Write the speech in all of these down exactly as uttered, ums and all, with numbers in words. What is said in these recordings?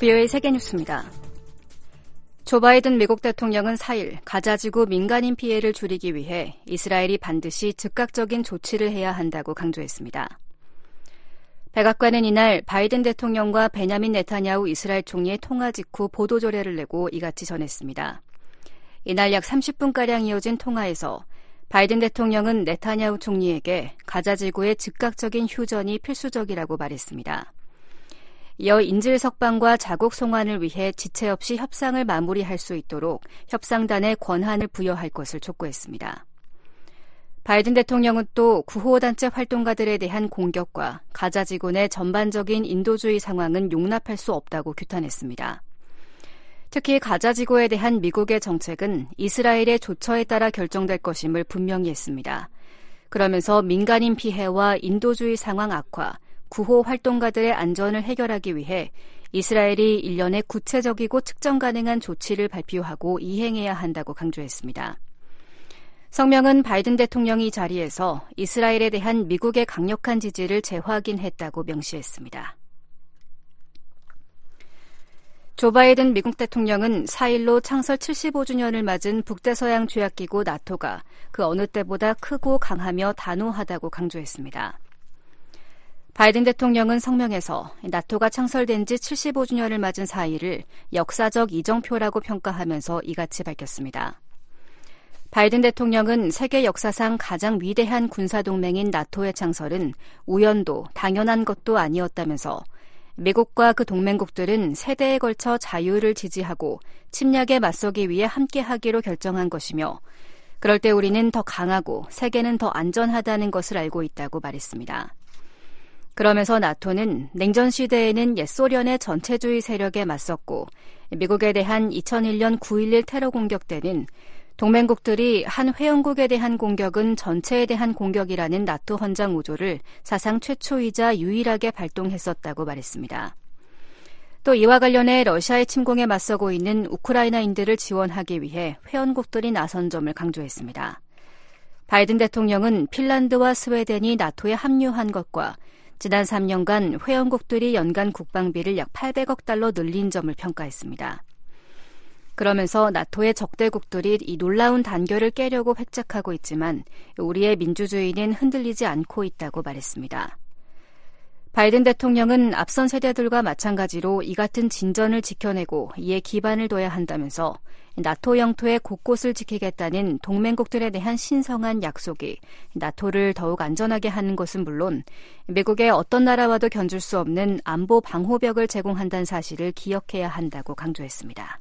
브이오에이 세계뉴스입니다. 조 바이든 미국 대통령은 사일 가자지구 민간인 피해를 줄이기 위해 이스라엘이 반드시 즉각적인 조치를 해야 한다고 강조했습니다. 백악관은 이날 바이든 대통령과 베냐민 네타냐후 이스라엘 총리의 통화 직후 보도조례를 내고 이같이 전했습니다. 이날 약 삼십 분가량 이어진 통화에서 바이든 대통령은 네타냐후 총리에게 가자지구의 즉각적인 휴전이 필수적이라고 말했습니다. 이어 인질 석방과 자국 송환을 위해 지체 없이 협상을 마무리할 수 있도록 협상단에 권한을 부여할 것을 촉구했습니다. 바이든 대통령은 또 구호단체 활동가들에 대한 공격과 가자지구 내 전반적인 인도주의 상황은 용납할 수 없다고 규탄했습니다. 특히 가자지구에 대한 미국의 정책은 이스라엘의 조처에 따라 결정될 것임을 분명히 했습니다. 그러면서 민간인 피해와 인도주의 상황 악화, 구호 활동가들의 안전을 해결하기 위해 이스라엘이 일련의 구체적이고 측정 가능한 조치를 발표하고 이행해야 한다고 강조했습니다. 성명은 바이든 대통령이 자리에서 이스라엘에 대한 미국의 강력한 지지를 재확인했다고 명시했습니다. 조 바이든 미국 대통령은 사일로 창설 칠십오 주년을 맞은 북대서양 조약기구 나토가 그 어느 때보다 크고 강하며 단호하다고 강조했습니다. 바이든 대통령은 성명에서 나토가 창설된 지 칠십오 주년을 맞은 사일을 역사적 이정표라고 평가하면서 이같이 밝혔습니다. 바이든 대통령은 세계 역사상 가장 위대한 군사동맹인 나토의 창설은 우연도 당연한 것도 아니었다면서 미국과 그 동맹국들은 세대에 걸쳐 자유를 지지하고 침략에 맞서기 위해 함께하기로 결정한 것이며 그럴 때 우리는 더 강하고 세계는 더 안전하다는 것을 알고 있다고 말했습니다. 그러면서 나토는 냉전 시대에는 옛소련의 전체주의 세력에 맞섰고 미국에 대한 이천일 년 구일일 테러 공격 때는 동맹국들이 한 회원국에 대한 공격은 전체에 대한 공격이라는 나토 헌장 오조를 사상 최초이자 유일하게 발동했었다고 말했습니다. 또 이와 관련해 러시아의 침공에 맞서고 있는 우크라이나인들을 지원하기 위해 회원국들이 나선 점을 강조했습니다. 바이든 대통령은 핀란드와 스웨덴이 나토에 합류한 것과 지난 삼 년간 회원국들이 연간 국방비를 약 팔백억 달러 늘린 점을 평가했습니다. 그러면서 나토의 적대국들이 이 놀라운 단결을 깨려고 획작하고 있지만 우리의 민주주의는 흔들리지 않고 있다고 말했습니다. 바이든 대통령은 앞선 세대들과 마찬가지로 이 같은 진전을 지켜내고 이에 기반을 둬야 한다면서 나토 영토의 곳곳을 지키겠다는 동맹국들에 대한 신성한 약속이 나토를 더욱 안전하게 하는 것은 물론 미국의 어떤 나라와도 견줄 수 없는 안보 방호벽을 제공한다는 사실을 기억해야 한다고 강조했습니다.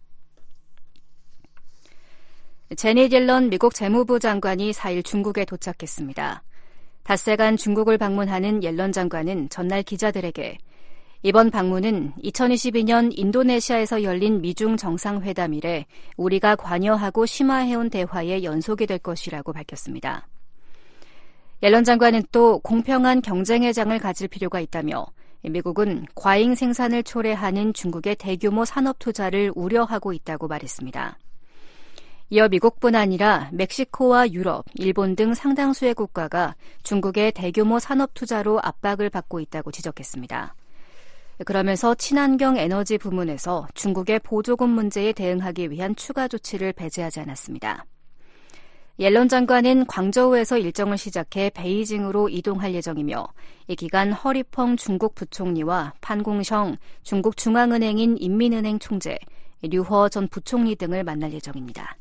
제닛 옐런 미국 재무부 장관이 사일 중국에 도착했습니다. 닷새간 중국을 방문하는 옐런 장관은 전날 기자들에게 이번 방문은 이천이십이 년 인도네시아에서 열린 미중 정상회담 이래 우리가 관여하고 심화해온 대화의 연속이 될 것이라고 밝혔습니다. 옐런 장관은 또 공평한 경쟁의 장을 가질 필요가 있다며 미국은 과잉 생산을 초래하는 중국의 대규모 산업 투자를 우려하고 있다고 말했습니다. 이어 미국뿐 아니라 멕시코와 유럽, 일본 등 상당수의 국가가 중국의 대규모 산업 투자로 압박을 받고 있다고 지적했습니다. 그러면서 친환경 에너지 부문에서 중국의 보조금 문제에 대응하기 위한 추가 조치를 배제하지 않았습니다. 옐런 장관은 광저우에서 일정을 시작해 베이징으로 이동할 예정이며 이 기간 허리펑 중국 부총리와 판공성 중국 중앙은행인 인민은행 총재, 류허 전 부총리 등을 만날 예정입니다.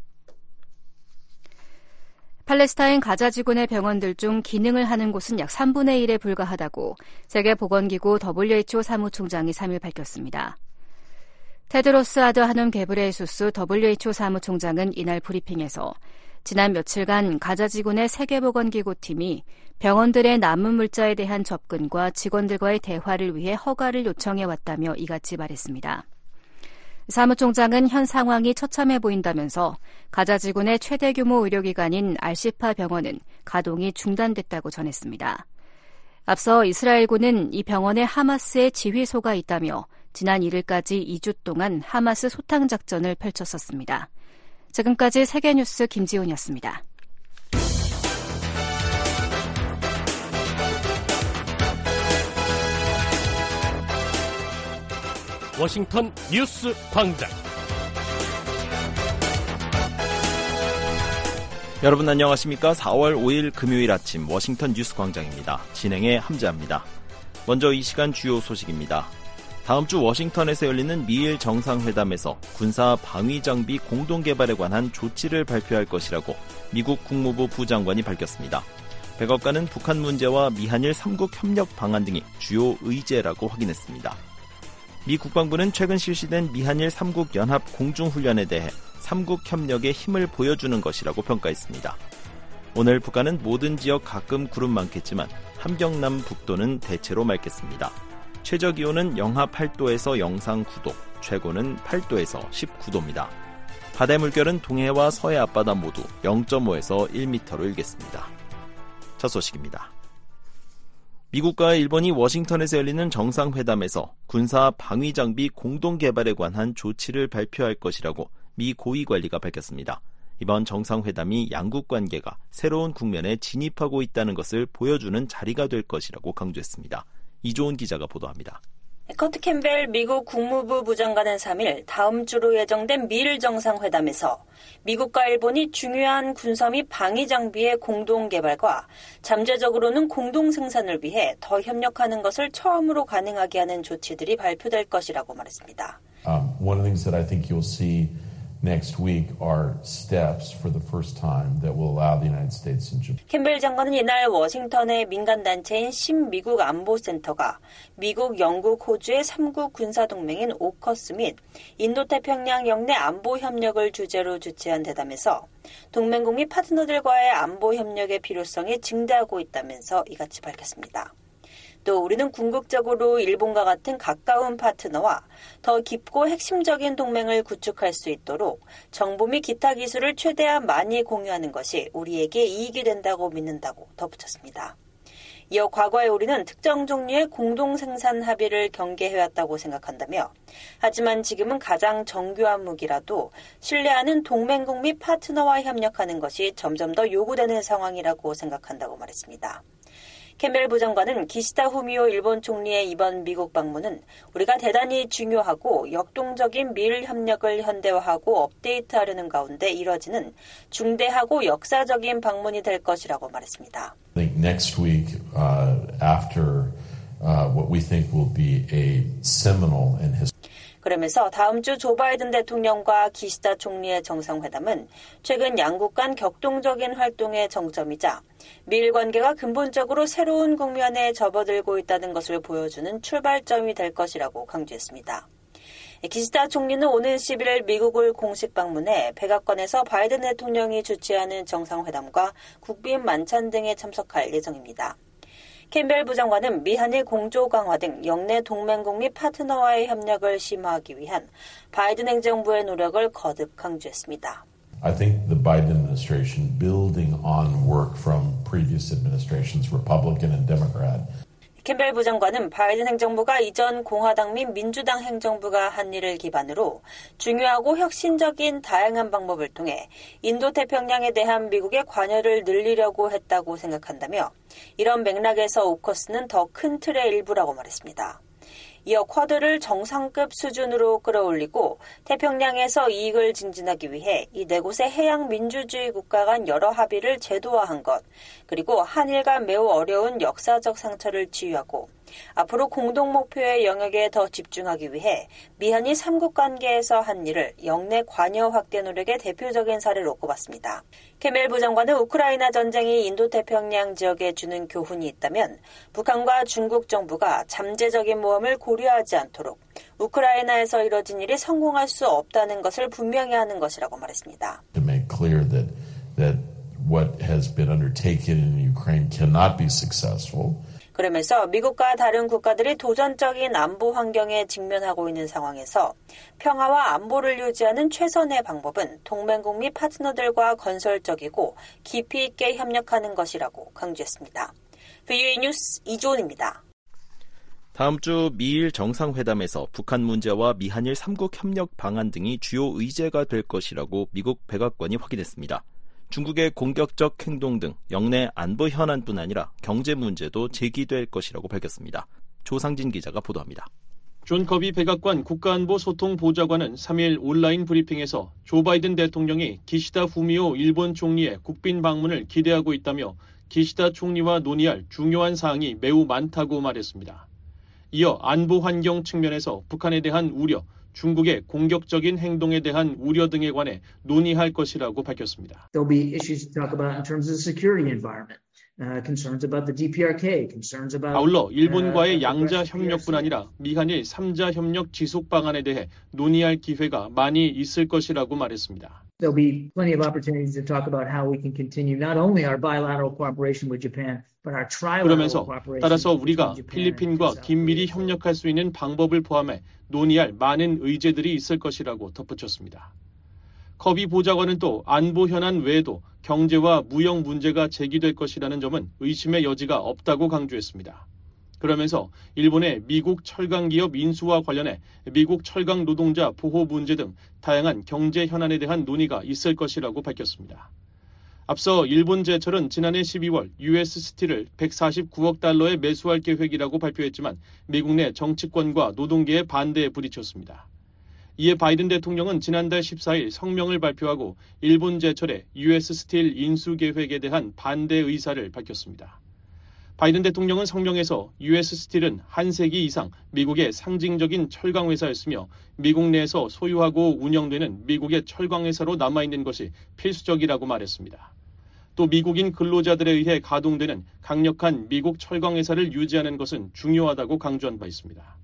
팔레스타인 가자지구 내 병원들 중 기능을 하는 곳은 약 삼분의 일에 불과하다고 세계보건기구 더블유에이치오 사무총장이 삼일 밝혔습니다. 테드로스 아드하놈 게브레예수스 더블유에이치오 사무총장은 이날 브리핑에서 지난 며칠간 가자지구 내 세계보건기구 팀이 병원들의 남은 물자에 대한 접근과 직원들과의 대화를 위해 허가를 요청해왔다며 이같이 말했습니다. 사무총장은 현 상황이 처참해 보인다면서 가자지구 내 최대 규모 의료기관인 알시파 병원은 가동이 중단됐다고 전했습니다. 앞서 이스라엘군은 이 병원에 하마스의 지휘소가 있다며 지난 일일까지 이 주 동안 하마스 소탕 작전을 펼쳤었습니다. 지금까지 세계뉴스 김지훈이었습니다. 워싱턴 뉴스 광장. 여러분 안녕하십니까? 사월 오일 금요일 아침 워싱턴 뉴스 광장입니다. 진행의 함재합니다. 먼저 이 시간 주요 소식입니다. 다음 주 워싱턴에서 열리는 미일 정상회담에서 군사 방위 장비 공동 개발에 관한 조치를 발표할 것이라고 미국 국무부 부장관이 밝혔습니다. 백악관은 북한 문제와 미한일 삼국 협력 방안 등이 주요 의제라고 확인했습니다. 미 국방부는 최근 실시된 미한일 삼국 연합 공중훈련에 대해 삼국 협력의 힘을 보여주는 것이라고 평가했습니다. 오늘 북한은 모든 지역 가끔 구름 많겠지만 함경남 북도는 대체로 맑겠습니다. 최저기온은 영하 팔 도에서 영상 구 도, 최고는 팔 도에서 십구 도입니다. 바다의 물결은 동해와 서해 앞바다 모두 영 점 오에서 일 미터로 일겠습니다. 첫 소식입니다. 미국과 일본이 워싱턴에서 열리는 정상회담에서 군사 방위 장비 공동 개발에 관한 조치를 발표할 것이라고 미 고위관리가 밝혔습니다. 이번 정상회담이 양국 관계가 새로운 국면에 진입하고 있다는 것을 보여주는 자리가 될 것이라고 강조했습니다. 이조은 기자가 보도합니다. 커트 캠벨 미국 국무부 부장관은 삼 일 다음 주로 예정된 미일 정상회담에서 미국과 일본이 중요한 군사 및 방위 장비의 공동 개발과 잠재적으로는 공동 생산을 위해 더 협력하는 것을 처음으로 가능하게 하는 조치들이 발표될 것이라고 말했습니다. Um, one of the things that I think you'll see next week are steps for the first time that will allow the United States and Japan. 캠벨 장관은 이날 워싱턴의 민간단체인 신미국 안보센터가 미국, 영국, 호주의 삼국 군사동맹인 오커스 및 인도태평양 영내 안보협력을 주제로 주최한 대담에서 동맹국 및 파트너들과의 안보협력의 필요성이 증대하고 있다면서 이같이 밝혔습니다. 또 우리는 궁극적으로 일본과 같은 가까운 파트너와 더 깊고 핵심적인 동맹을 구축할 수 있도록 정보 및 기타 기술을 최대한 많이 공유하는 것이 우리에게 이익이 된다고 믿는다고 덧붙였습니다. 이어 과거에 우리는 특정 종류의 공동생산 합의를 경계해왔다고 생각한다며 하지만 지금은 가장 정교한 무기라도 신뢰하는 동맹국 및 파트너와 협력하는 것이 점점 더 요구되는 상황이라고 생각한다고 말했습니다. 캠벨 부장관은 기시다 후미오 일본 총리의 이번 미국 방문은 우리가 대단히 중요하고 역동적인 미일 협력을 현대화하고 업데이트하려는 가운데 이뤄지는 중대하고 역사적인 방문이 될 것이라고 말했습니다. I think next week, uh, after uh, what we think will be a seminal and historic 그러면서 다음 주 조 바이든 대통령과 기시다 총리의 정상회담은 최근 양국 간 격동적인 활동의 정점이자 미일 관계가 근본적으로 새로운 국면에 접어들고 있다는 것을 보여주는 출발점이 될 것이라고 강조했습니다. 기시다 총리는 오는 십일일 미국을 공식 방문해 백악관에서 바이든 대통령이 주최하는 정상회담과 국빈 만찬 등에 참석할 예정입니다. 캠벨 부장관은 미한일 공조 강화 등 영내 동맹국 및 파트너와의 협력을 심화하기 위한 바이든 행정부의 노력을 거듭 강조했습니다. I think the Biden administration, building on work from previous administrations, Republican and Democrat, 캠벨 부장관은 바이든 행정부가 이전 공화당 및 민주당 행정부가 한 일을 기반으로 중요하고 혁신적인 다양한 방법을 통해 인도태평양에 대한 미국의 관여를 늘리려고 했다고 생각한다며 이런 맥락에서 오커스는 더 큰 틀의 일부라고 말했습니다. 이어 쿼드를 정상급 수준으로 끌어올리고 태평양에서 이익을 증진하기 위해 이 네 곳의 해양 민주주의 국가 간 여러 합의를 제도화한 것, 그리고 한일 간 매우 어려운 역사적 상처를 치유하고 앞으로 공동 목표의 영역에 더 집중하기 위해 미한일 삼국 관계에서 한 일을 영내 관여 확대 노력의 대표적인 사례로 꼽았습니다. 케멜 부장관은 우크라이나 전쟁이 인도태평양 지역에 주는 교훈이 있다면 북한과 중국 정부가 잠재적인 모험을 고려하지 않도록 우크라이나에서 이뤄진 일이 성공할 수 없다는 것을 분명히 하는 것이라고 말했습니다. To make clear that that what has been undertaken in Ukraine cannot be successful. 그러면서 미국과 다른 국가들이 도전적인 안보 환경에 직면하고 있는 상황에서 평화와 안보를 유지하는 최선의 방법은 동맹국 및 파트너들과 건설적이고 깊이 있게 협력하는 것이라고 강조했습니다. 브이오에이 뉴스 이조은입니다. 다음 주 미일 정상회담에서 북한 문제와 미한일 삼국 협력 방안 등이 주요 의제가 될 것이라고 미국 백악관이 확인했습니다. 중국의 공격적 행동 등 영내 안보 현안뿐 아니라 경제 문제도 제기될 것이라고 밝혔습니다. 조상진 기자가 보도합니다. 존 커비 백악관 국가안보소통보좌관은 삼 일 온라인 브리핑에서 조 바이든 대통령이 기시다 후미오 일본 총리의 국빈 방문을 기대하고 있다며 기시다 총리와 논의할 중요한 사항이 매우 많다고 말했습니다. 이어 안보 환경 측면에서 북한에 대한 우려, 중국의 공격적인 행동에 대한 우려 등에 관해 논의할 것이라고 밝혔습니다. There'll be issues to talk about in terms of the security environment. Uh, concerns about the D P R K, concerns about 아울러 일본과의 양자 협력뿐 아니라 미한일 삼자 협력 지속 방안에 대해 논의할 기회가 많이 있을 것이라고 말했습니다. There'll be plenty of opportunities to talk about how we can continue not only our bilateral cooperation with Japan, but our trilateral 그러면서 cooperation. 따라서 우리가 필리핀과 긴밀히 협력할 수 있는 방법을 포함해 논의할 많은 의제들이 있을 것이라고 덧붙였습니다. 커비 보좌관은 또 안보 현안 외에도 경제와 무역 문제가 제기될 것이라는 점은 의심의 여지가 없다고 강조했습니다. 그러면서 일본의 미국 철강 기업 인수와 관련해 미국 철강 노동자 보호 문제 등 다양한 경제 현안에 대한 논의가 있을 것이라고 밝혔습니다. 앞서 일본 제철은 지난해 십이월 유에스 스틸을 백사십구억 달러에 매수할 계획이라고 발표했지만 미국 내 정치권과 노동계의 반대에 부딪혔습니다. 이에 바이든 대통령은 지난달 십사일 성명을 발표하고 일본 제철의 유에스 스틸 인수 계획에 대한 반대 의사를 밝혔습니다. 바이든 대통령은 성명에서 유에스 스틸은 한 세기 이상 미국의 상징적인 철강 회사였으며 미국 내에서 소유하고 운영되는 미국의 철강 회사로 남아있는 것이 필수적이라고 말했습니다. 또 미국인 근로자들에 의해 가동되는 강력한 미국 철강 회사를 유지하는 것은 중요하다고 강조한 바 있습니다.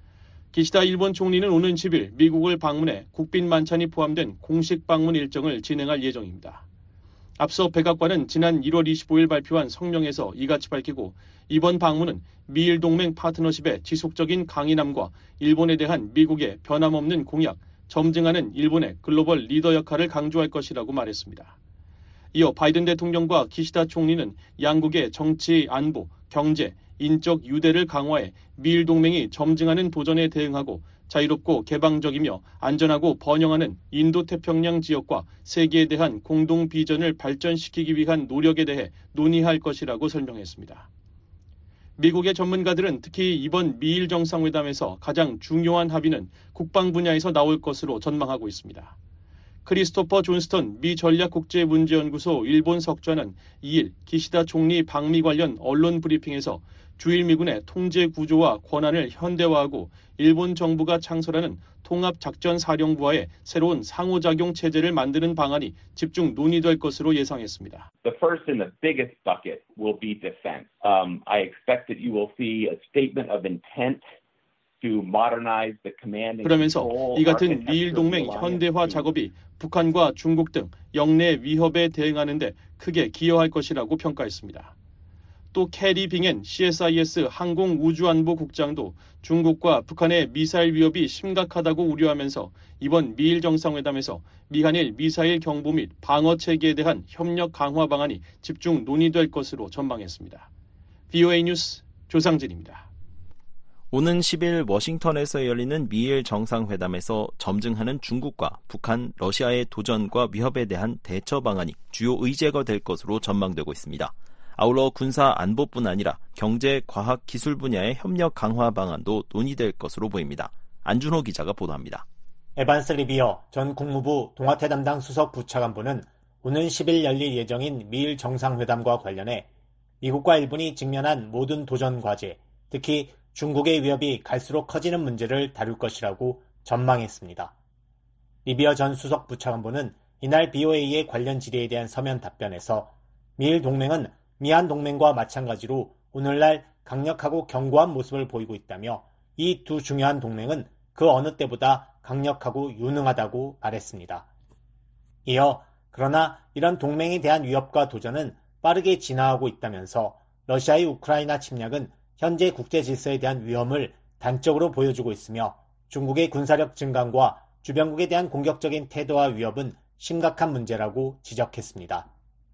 기시다 일본 총리는 오는 십일 미국을 방문해 국빈 만찬이 포함된 공식 방문 일정을 진행할 예정입니다. 앞서 백악관은 지난 일월 이십오일 발표한 성명에서 이같이 밝히고 이번 방문은 미일 동맹 파트너십의 지속적인 강인함과 일본에 대한 미국의 변함없는 공약, 점증하는 일본의 글로벌 리더 역할을 강조할 것이라고 말했습니다. 이어 바이든 대통령과 기시다 총리는 양국의 정치, 안보, 경제, 인적 유대를 강화해 미일 동맹이 점증하는 도전에 대응하고 자유롭고 개방적이며 안전하고 번영하는 인도태평양 지역과 세계에 대한 공동 비전을 발전시키기 위한 노력에 대해 논의할 것이라고 설명했습니다. 미국의 전문가들은 특히 이번 미일 정상회담에서 가장 중요한 합의는 국방 분야에서 나올 것으로 전망하고 있습니다. 크리스토퍼 존스턴 미 전략국제문제연구소 일본 석좌는 이일 기시다 총리 방미 관련 언론 브리핑에서 주일 미군의 통제 구조와 권한을 현대화하고 일본 정부가 창설하는 통합작전사령부와의 새로운 상호작용 체제를 만드는 방안이 집중 논의될 것으로 예상했습니다. The first and the biggest bucket will be defense. Um, I expect that you will see a statement of intent to modernize the command and 그러면서 control 이 같은 architecture 미일 동맹 of the 현대화 alliance. 작업이 북한과 중국 등 영내 위협에 대응하는 데 크게 기여할 것이라고 평가했습니다. 또 캐리 빙엔 씨에스아이에스 항공우주안보국장도 중국과 북한의 미사일 위협이 심각하다고 우려하면서 이번 미일 정상회담에서 미한일 미사일 경보 및 방어 체계에 대한 협력 강화 방안이 집중 논의될 것으로 전망했습니다. 브이오에이 뉴스 조상진입니다. 오는 십일 워싱턴에서 열리는 미일 정상회담에서 점증하는 중국과 북한, 러시아의 도전과 위협에 대한 대처 방안이 주요 의제가 될 것으로 전망되고 있습니다. 아울러 군사 안보뿐 아니라 경제, 과학, 기술 분야의 협력 강화 방안도 논의될 것으로 보입니다. 안준호 기자가 보도합니다. 에반스 리비어 전 국무부 동아태 담당 수석 부차관보는 오는 십일 열릴 예정인 미일 정상회담과 관련해 미국과 일본이 직면한 모든 도전 과제, 특히 중국의 위협이 갈수록 커지는 문제를 다룰 것이라고 전망했습니다. 리비어 전 수석 부차관보는 이날 브이오에이의 관련 질의에 대한 서면 답변에서 미일 동맹은 미한 동맹과 마찬가지로 오늘날 강력하고 견고한 모습을 보이고 있다며 이 두 중요한 동맹은 그 어느 때보다 강력하고 유능하다고 말했습니다. 이어 그러나 이런 동맹에 대한 위협과 도전은 빠르게 진화하고 있다면서 러시아의 우크라이나 침략은 현재 국제 질서에 대한 위험을 단적으로 보여주고 있으며 중국의 군사력 증강과 주변국에 대한 공격적인 태도와 위협은 심각한 문제라고 지적했습니다.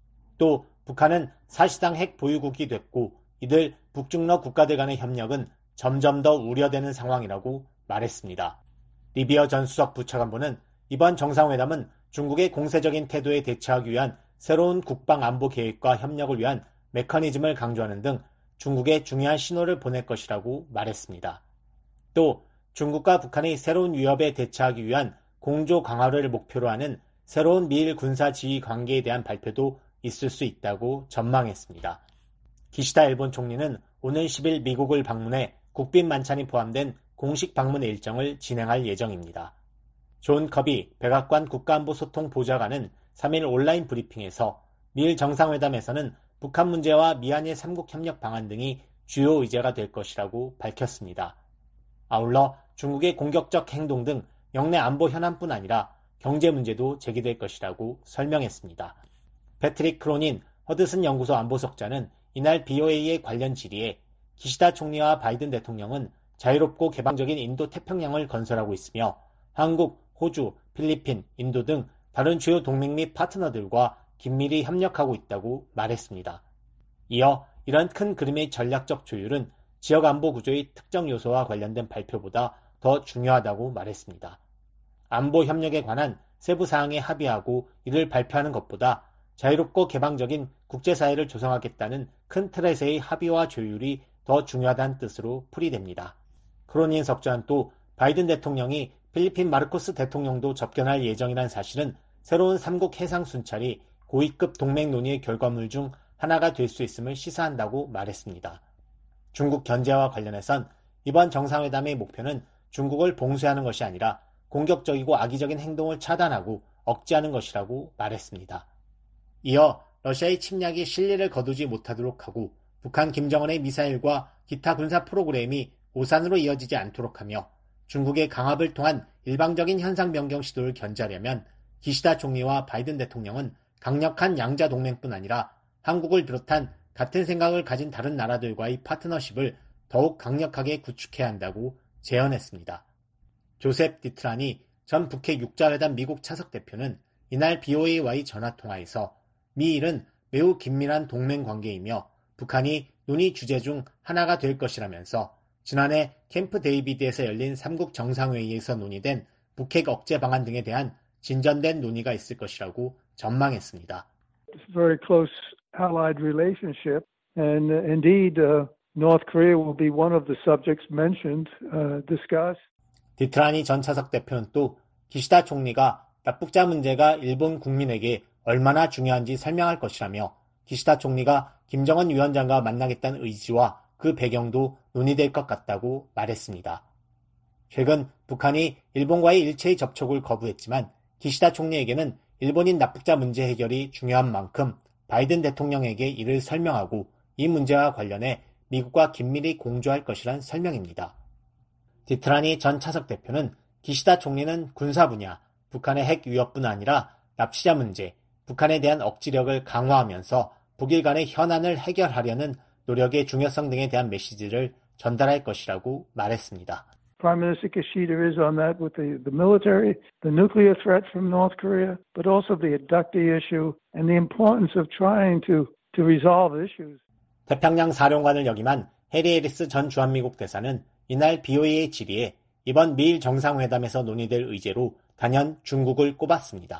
또 북한은 사실상 핵 보유국이 됐고 이들 북중러 국가들 간의 협력은 점점 더 우려되는 상황이라고 말했습니다. 리비어 전 수석 부차관보는 이번 정상회담은 중국의 공세적인 태도에 대처하기 위한 새로운 국방 안보 계획과 협력을 위한 메커니즘을 강조하는 등 중국에 중요한 신호를 보낼 것이라고 말했습니다. 또 중국과 북한이 새로운 위협에 대처하기 위한 공조 강화를 목표로 하는 새로운 미일 군사 지휘 관계에 대한 발표도 있을 수 있다고 전망했습니다. 기시다 일본 총리는 오는 십 일 미국을 방문해 국빈 만찬이 포함된 공식 방문 일정을 진행할 예정입니다. 존 커비 백악관 국가안보소통 보좌관은 삼 일 온라인 브리핑에서 미일 정상회담에서는 북한 문제와 미한일 삼국 협력 방안 등이 주요 의제가 될 것이라고 밝혔습니다. 아울러 중국의 공격적 행동 등 영내 안보 현안뿐 아니라 경제 문제도 제기될 것이라고 설명했습니다. 패트릭 크로닌 허드슨 연구소 안보석자는 이날 비오에이의 관련 질의에 기시다 총리와 바이든 대통령은 자유롭고 개방적인 인도 태평양을 건설하고 있으며 한국, 호주, 필리핀, 인도 등 다른 주요 동맹 및 파트너들과 긴밀히 협력하고 있다고 말했습니다. 이어 이런 큰 그림의 전략적 조율은 지역 안보 구조의 특정 요소와 관련된 발표보다 더 중요하다고 말했습니다. 안보 협력에 관한 세부 사항에 합의하고 이를 발표하는 것보다 자유롭고 개방적인 국제사회를 조성하겠다는 큰 틀에서의 합의와 조율이 더 중요하다는 뜻으로 풀이됩니다. 크로닌 석좌는 또 바이든 대통령이 필리핀 마르코스 대통령도 접견할 예정이라는 사실은 새로운 삼국 해상 순찰이 고위급 동맹 논의의 결과물 중 하나가 될 수 있음을 시사한다고 말했습니다. 중국 견제와 관련해선 이번 정상회담의 목표는 중국을 봉쇄하는 것이 아니라 공격적이고 악의적인 행동을 차단하고 억제하는 것이라고 말했습니다. 이어 러시아의 침략이 실리를 거두지 못하도록 하고 북한 김정은의 미사일과 기타 군사 프로그램이 오산으로 이어지지 않도록 하며 중국의 강압을 통한 일방적인 현상 변경 시도를 견제하려면 기시다 총리와 바이든 대통령은 강력한 양자 동맹뿐 아니라 한국을 비롯한 같은 생각을 가진 다른 나라들과의 파트너십을 더욱 강력하게 구축해야 한다고 제언했습니다. 조셉 디트라니 전 북핵 육자회담 미국 차석 대표는 이날 비오에이와의 전화통화에서 미일은 매우 긴밀한 동맹 관계이며 북한이 논의 주제 중 하나가 될 것이라면서 지난해 캠프 데이비드에서 열린 삼국 정상회의에서 논의된 북핵 억제 방안 등에 대한 진전된 논의가 있을 것이라고 전망했습니다. It's a very close allied relationship, and uh, indeed, uh, North Korea will be one of the subjects mentioned, uh, discussed. 디트라니 전 차석 대표는 또 기시다 총리가 납북자 문제가 일본 국민에게 얼마나 중요한지 설명할 것이라며 기시다 총리가 김정은 위원장과 만나겠다는 의지와 그 배경도 논의될 것 같다고 말했습니다. 최근 북한이 일본과의 일체의 접촉을 거부했지만 기시다 총리에게는 일본인 납북자 문제 해결이 중요한 만큼 바이든 대통령에게 이를 설명하고 이 문제와 관련해 미국과 긴밀히 공조할 것이란 설명입니다. 디트라니 전 차석 대표는 기시다 총리는 군사 분야, 북한의 핵 위협뿐 아니라 납치자 문제, 북한에 대한 억지력을 강화하면서 북일 간의 현안을 해결하려는 노력의 중요성 등에 대한 메시지를 전달할 것이라고 말했습니다. Prime Minister Kishida is on that with the, the military, the nuclear threat from North Korea, but also the abductee issue and the importance of trying to, to resolve issues. 태평양 사령관을 역임한 해리 해리스 전 주한미국 대사는 이날 비오에이의 질의에 이번 미일 정상회담에서 논의될 의제로 단연 중국을 꼽았습니다.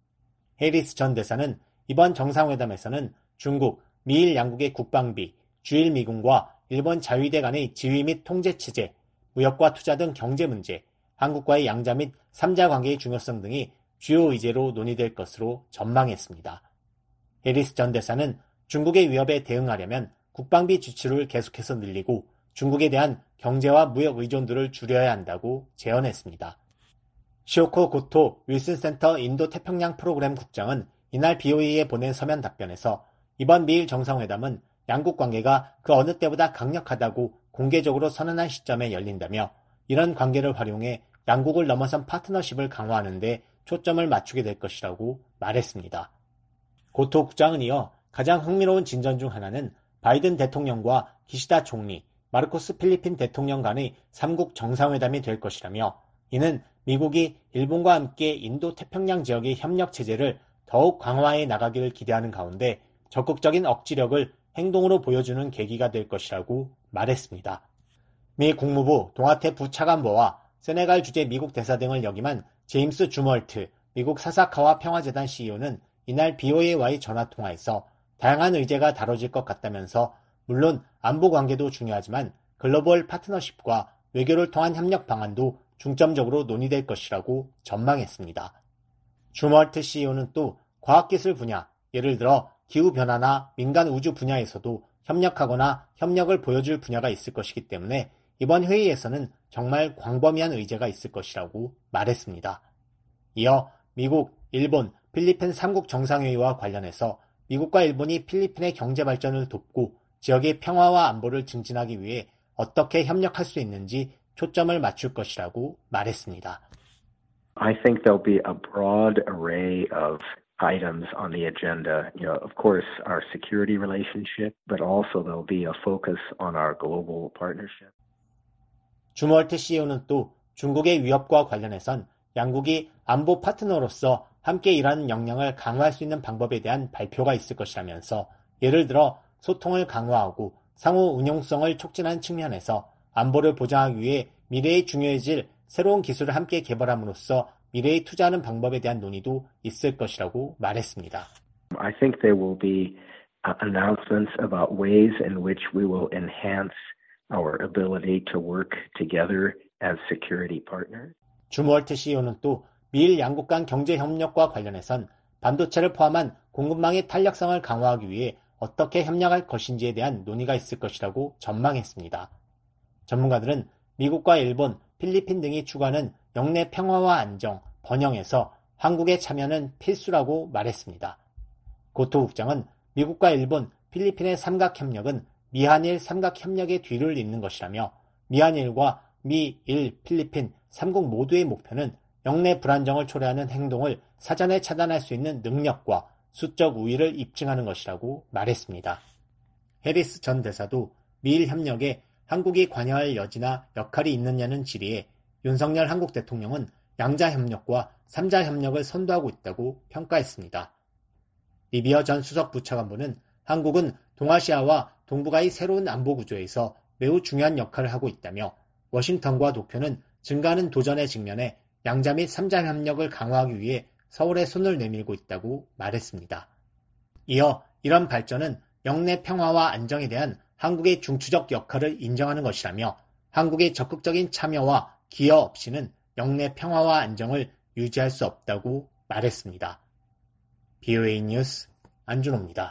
해리스 전 대사는 이번 정상회담에서는 중국, 미일 양국의 국방비, 주일 미군과 일본 자위대 간의 지휘 및 통제 체제, 무역과 투자 등 경제 문제, 한국과의 양자 및 삼자 관계의 중요성 등이 주요 의제로 논의될 것으로 전망했습니다. 해리스 전 대사는 중국의 위협에 대응하려면 국방비 지출을 계속해서 늘리고 중국에 대한 경제와 무역 의존도를 줄여야 한다고 제언했습니다. 시오코 고토 윌슨센터 인도태평양 프로그램 국장은 이날 비오에이에 보낸 서면 답변에서 이번 미일 정상회담은 양국 관계가 그 어느 때보다 강력하다고 공개적으로 선언한 시점에 열린다며 이런 관계를 활용해 양국을 넘어선 파트너십을 강화하는 데 초점을 맞추게 될 것이라고 말했습니다. 고토 국장은 이어 가장 흥미로운 진전 중 하나는 바이든 대통령과 기시다 총리, 마르코스 필리핀 대통령 간의 삼국 정상회담이 될 것이라며 이는 미국이 일본과 함께 인도 태평양 지역의 협력 체제를 더욱 강화해 나가기를 기대하는 가운데 적극적인 억지력을 행동으로 보여주는 계기가 될 것이라고 말했습니다. 미 국무부 동아태 부차관보와 세네갈 주재 미국 대사 등을 역임한 제임스 주멀트 미국 사사카와 평화재단 씨이오는 이날 비오에이와의 전화통화에서 다양한 의제가 다뤄질 것 같다면서 물론 안보 관계도 중요하지만 글로벌 파트너십과 외교를 통한 협력 방안도 중점적으로 논의될 것이라고 전망했습니다. 줌월트 씨이오는 또 과학기술 분야, 예를 들어 기후변화나 민간 우주 분야에서도 협력하거나 협력을 보여줄 분야가 있을 것이기 때문에 이번 회의에서는 정말 광범위한 의제가 있을 것이라고 말했습니다. 이어 미국, 일본, 필리핀 삼국 정상회의와 관련해서 미국과 일본이 필리핀의 경제 발전을 돕고 지역의 평화와 안보를 증진하기 위해 어떻게 협력할 수 있는지 초점을 맞출 것이라고 말했습니다. I think there'll be a broad array of items on the agenda. You know, of course, our security relationship, but also there'll be a focus on our global partnership. 줌월트 씨이오는 또 중국의 위협과 관련해선 양국이 안보 파트너로서 함께 일하는 역량을 강화할 수 있는 방법에 대한 발표가 있을 것이라면서 예를 들어 소통을 강화하고 상호 운용성을 촉진하는 측면에서 안보를 보장하기 위해 미래에 중요해질 새로운 기술을 함께 개발함으로써 미래에 투자하는 방법에 대한 논의도 있을 것이라고 말했습니다. I think there will be announcements about ways in which we will enhance our ability to work together as security partners. 줌월트 씨이오는 또 미일 양국 간 경제 협력과 관련해선 반도체를 포함한 공급망의 탄력성을 강화하기 위해 어떻게 협력할 것인지에 대한 논의가 있을 것이라고 전망했습니다. 전문가들은 미국과 일본, 필리핀 등이 추구하는 영내 평화와 안정, 번영에서 한국의 참여는 필수라고 말했습니다. 고토 국장은 미국과 일본, 필리핀의 삼각협력은 미한일 삼각협력의 뒤를 잇는 것이라며 미한일과 미, 일, 필리핀 삼국 모두의 목표는 영내 불안정을 초래하는 행동을 사전에 차단할 수 있는 능력과 수적 우위를 입증하는 것이라고 말했습니다. 해리스 전 대사도 미일 협력에 한국이 관여할 여지나 역할이 있느냐는 질의에 윤석열 한국 대통령은 양자 협력과 삼자 협력을 선도하고 있다고 평가했습니다. 리비어 전 수석 부차관보는 한국은 동아시아와 동북아의 새로운 안보 구조에서 매우 중요한 역할을 하고 있다며 워싱턴과 도쿄는 증가하는 도전에 직면해 양자 및 삼자 협력을 강화하기 위해 서울에 손을 내밀고 있다고 말했습니다. 이어 이런 발전은 영내 평화와 안정에 대한 한국의 중추적 역할을 인정하는 것이라며 한국의 적극적인 참여와 기여 없이는 영내 평화와 안정을 유지할 수 없다고 말했습니다. 비오에이 뉴스 안준호입니다.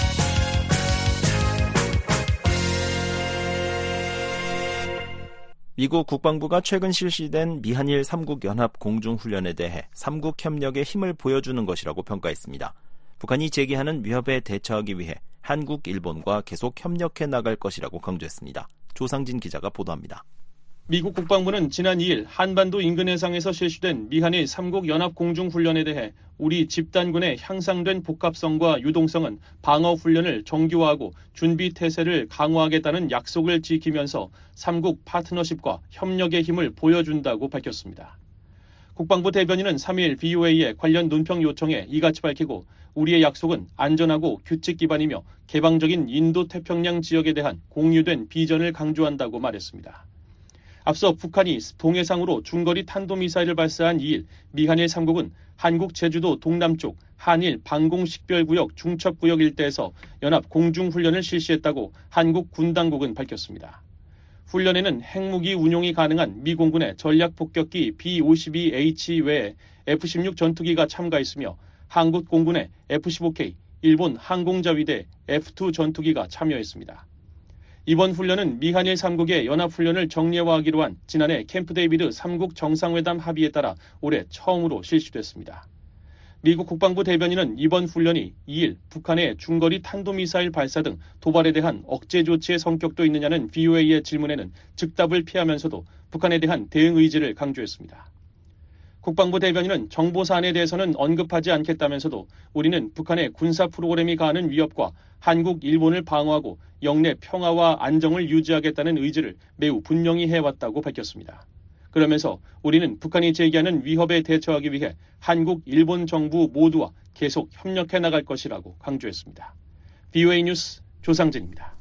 미국 국방부가 최근 실시된 미한일 삼국 연합 공중훈련에 대해 삼국 협력의 힘을 보여주는 것이라고 평가했습니다. 북한이 제기하는 위협에 대처하기 위해 한국, 일본과 계속 협력해 나갈 것이라고 강조했습니다. 조상진 기자가 보도합니다. 미국 국방부는 지난 이일 한반도 인근 해상에서 실시된 미한일 삼국 연합 공중훈련에 대해 우리 집단군의 향상된 복합성과 유동성은 방어훈련을 정교화하고 준비태세를 강화하겠다는 약속을 지키면서 삼국 파트너십과 협력의 힘을 보여준다고 밝혔습니다. 국방부 대변인은 삼일 비오에이의 관련 논평 요청에 이같이 밝히고 우리의 약속은 안전하고 규칙 기반이며 개방적인 인도태평양 지역에 대한 공유된 비전을 강조한다고 말했습니다. 앞서 북한이 동해상으로 중거리 탄도미사일을 발사한 이일 미한일 삼국은 한국 제주도 동남쪽 한일 방공식별구역 중첩구역 일대에서 연합 공중훈련을 실시했다고 한국 군당국은 밝혔습니다. 훈련에는 핵무기 운용이 가능한 미 공군의 전략폭격기 비 오십이 에이치 외에 에프 십육 전투기가 참가했으며 한국 공군의 에프 십오 케이, 일본 항공자위대 에프 투 전투기가 참여했습니다. 이번 훈련은 미한일 삼국의 연합훈련을 정례화하기로 한 지난해 캠프 데이비드 삼국 정상회담 합의에 따라 올해 처음으로 실시됐습니다. 미국 국방부 대변인은 이번 훈련이 이일 북한의 중거리 탄도미사일 발사 등 도발에 대한 억제 조치의 성격도 있느냐는 비오에이의 질문에는 즉답을 피하면서도 북한에 대한 대응 의지를 강조했습니다. 국방부 대변인은 정보 사안에 대해서는 언급하지 않겠다면서도 우리는 북한의 군사 프로그램이 가하는 위협과 한국, 일본을 방어하고 영내 평화와 안정을 유지하겠다는 의지를 매우 분명히 해왔다고 밝혔습니다. 그러면서 우리는 북한이 제기하는 위협에 대처하기 위해 한국, 일본 정부 모두와 계속 협력해 나갈 것이라고 강조했습니다. 비오에이 뉴스 조상진입니다.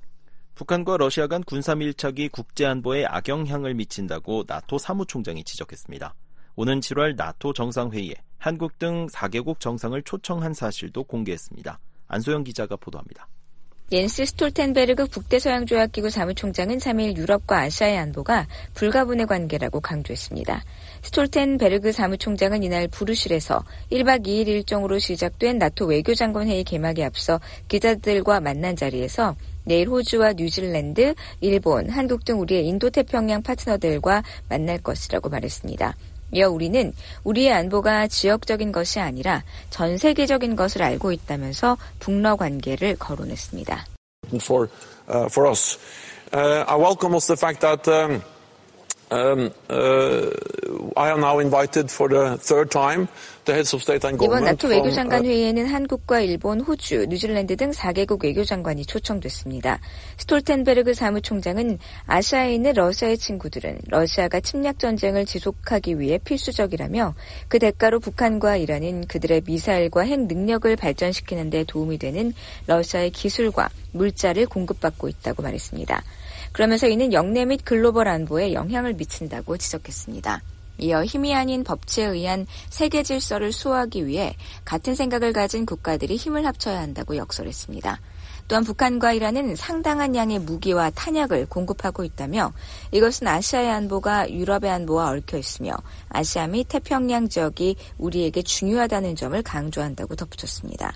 북한과 러시아 간 군사 밀착이 국제안보에 악영향을 미친다고 나토 사무총장이 지적했습니다. 오는 칠월 나토 정상회의에 한국 등 사 개국 정상을 초청한 사실도 공개했습니다. 안소영 기자가 보도합니다. 옌스 스톨텐베르그 북대서양조약기구 사무총장은 삼 일 유럽과 아시아의 안보가 불가분의 관계라고 강조했습니다. 스톨텐베르그 사무총장은 이날 브뤼셀에서 일 박 이 일 일정으로 시작된 나토 외교장관 회의 개막에 앞서 기자들과 만난 자리에서 내일 호주와 뉴질랜드, 일본, 한국 등 우리의 인도태평양 파트너들과 만날 것이라고 말했습니다. 이어 우리는 우리의 안보가 지역적인 것이 아니라 전 세계적인 것을 알고 있다면서 북러 관계를 거론했습니다. For, uh, for us, uh, I welcome also the fact that um, um, uh, I am now invited for the third time. 이번 나토 외교장관 회의에는 한국과 일본, 호주, 뉴질랜드 등 사 개국 외교장관이 초청됐습니다. 스톨텐베르그 사무총장은 아시아에 있는 러시아의 친구들은 러시아가 침략 전쟁을 지속하기 위해 필수적이라며 그 대가로 북한과 이란은 그들의 미사일과 핵 능력을 발전시키는 데 도움이 되는 러시아의 기술과 물자를 공급받고 있다고 말했습니다. 그러면서 이는 영내 및 글로벌 안보에 영향을 미친다고 지적했습니다. 이어 힘이 아닌 법치에 의한 세계 질서를 수호하기 위해 같은 생각을 가진 국가들이 힘을 합쳐야 한다고 역설했습니다. 또한 북한과 이란은 상당한 양의 무기와 탄약을 공급하고 있다며 이것은 아시아의 안보가 유럽의 안보와 얽혀 있으며 아시아 및 태평양 지역이 우리에게 중요하다는 점을 강조한다고 덧붙였습니다.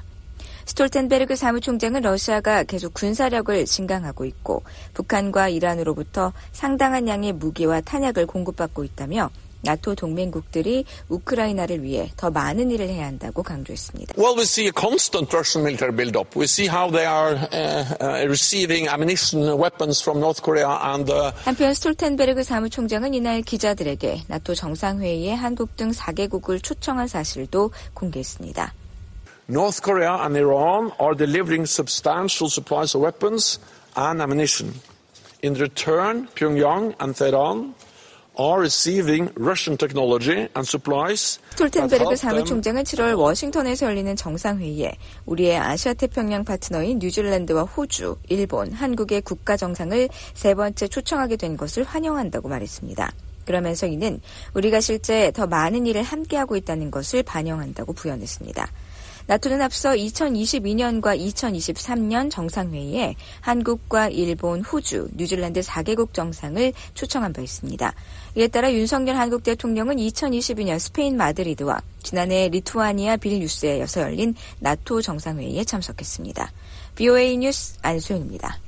스톨텐베르그 사무총장은 러시아가 계속 군사력을 증강하고 있고 북한과 이란으로부터 상당한 양의 무기와 탄약을 공급받고 있다며 나토 동맹국들이 우크라이나를 위해 더 많은 일을 해야 한다고 강조했습니다. Well, we see a constant Russian military build-up. We see how they are uh, uh, receiving ammunition, weapons from North Korea and. Uh... 한편 스톨텐베르그 사무총장은 이날 기자들에게 나토 정상회의에 한국 등 사 개국을 초청한 사실도 공개했습니다. North Korea and Iran are delivering substantial supplies of weapons and ammunition. In return, Pyongyang and Tehran are receiving Russian technology and supplies. 스톨텐베르그 사무총장은 칠월 워싱턴에서 열리는 정상회의에 우리의 아시아 태평양 파트너인 뉴질랜드와 호주, 일본, 한국의 국가 정상을 세 번째 초청하게 된 것을 환영한다고 말했습니다. 그러면서 이는 우리가 실제 더 많은 일을 함께하고 있다는 것을 반영한다고 부연했습니다. 나토는 앞서 이천이십이 년과 이천이십삼 년 정상회의에 한국과 일본, 호주, 뉴질랜드 사 개국 정상을 초청한 바 있습니다. 이에 따라 윤석열 한국 대통령은 이천이십이 년 스페인 마드리드와 지난해 리투아니아 빌뉴스에 이어서 열린 나토 정상회의에 참석했습니다. 비오에이 뉴스 안소영입니다.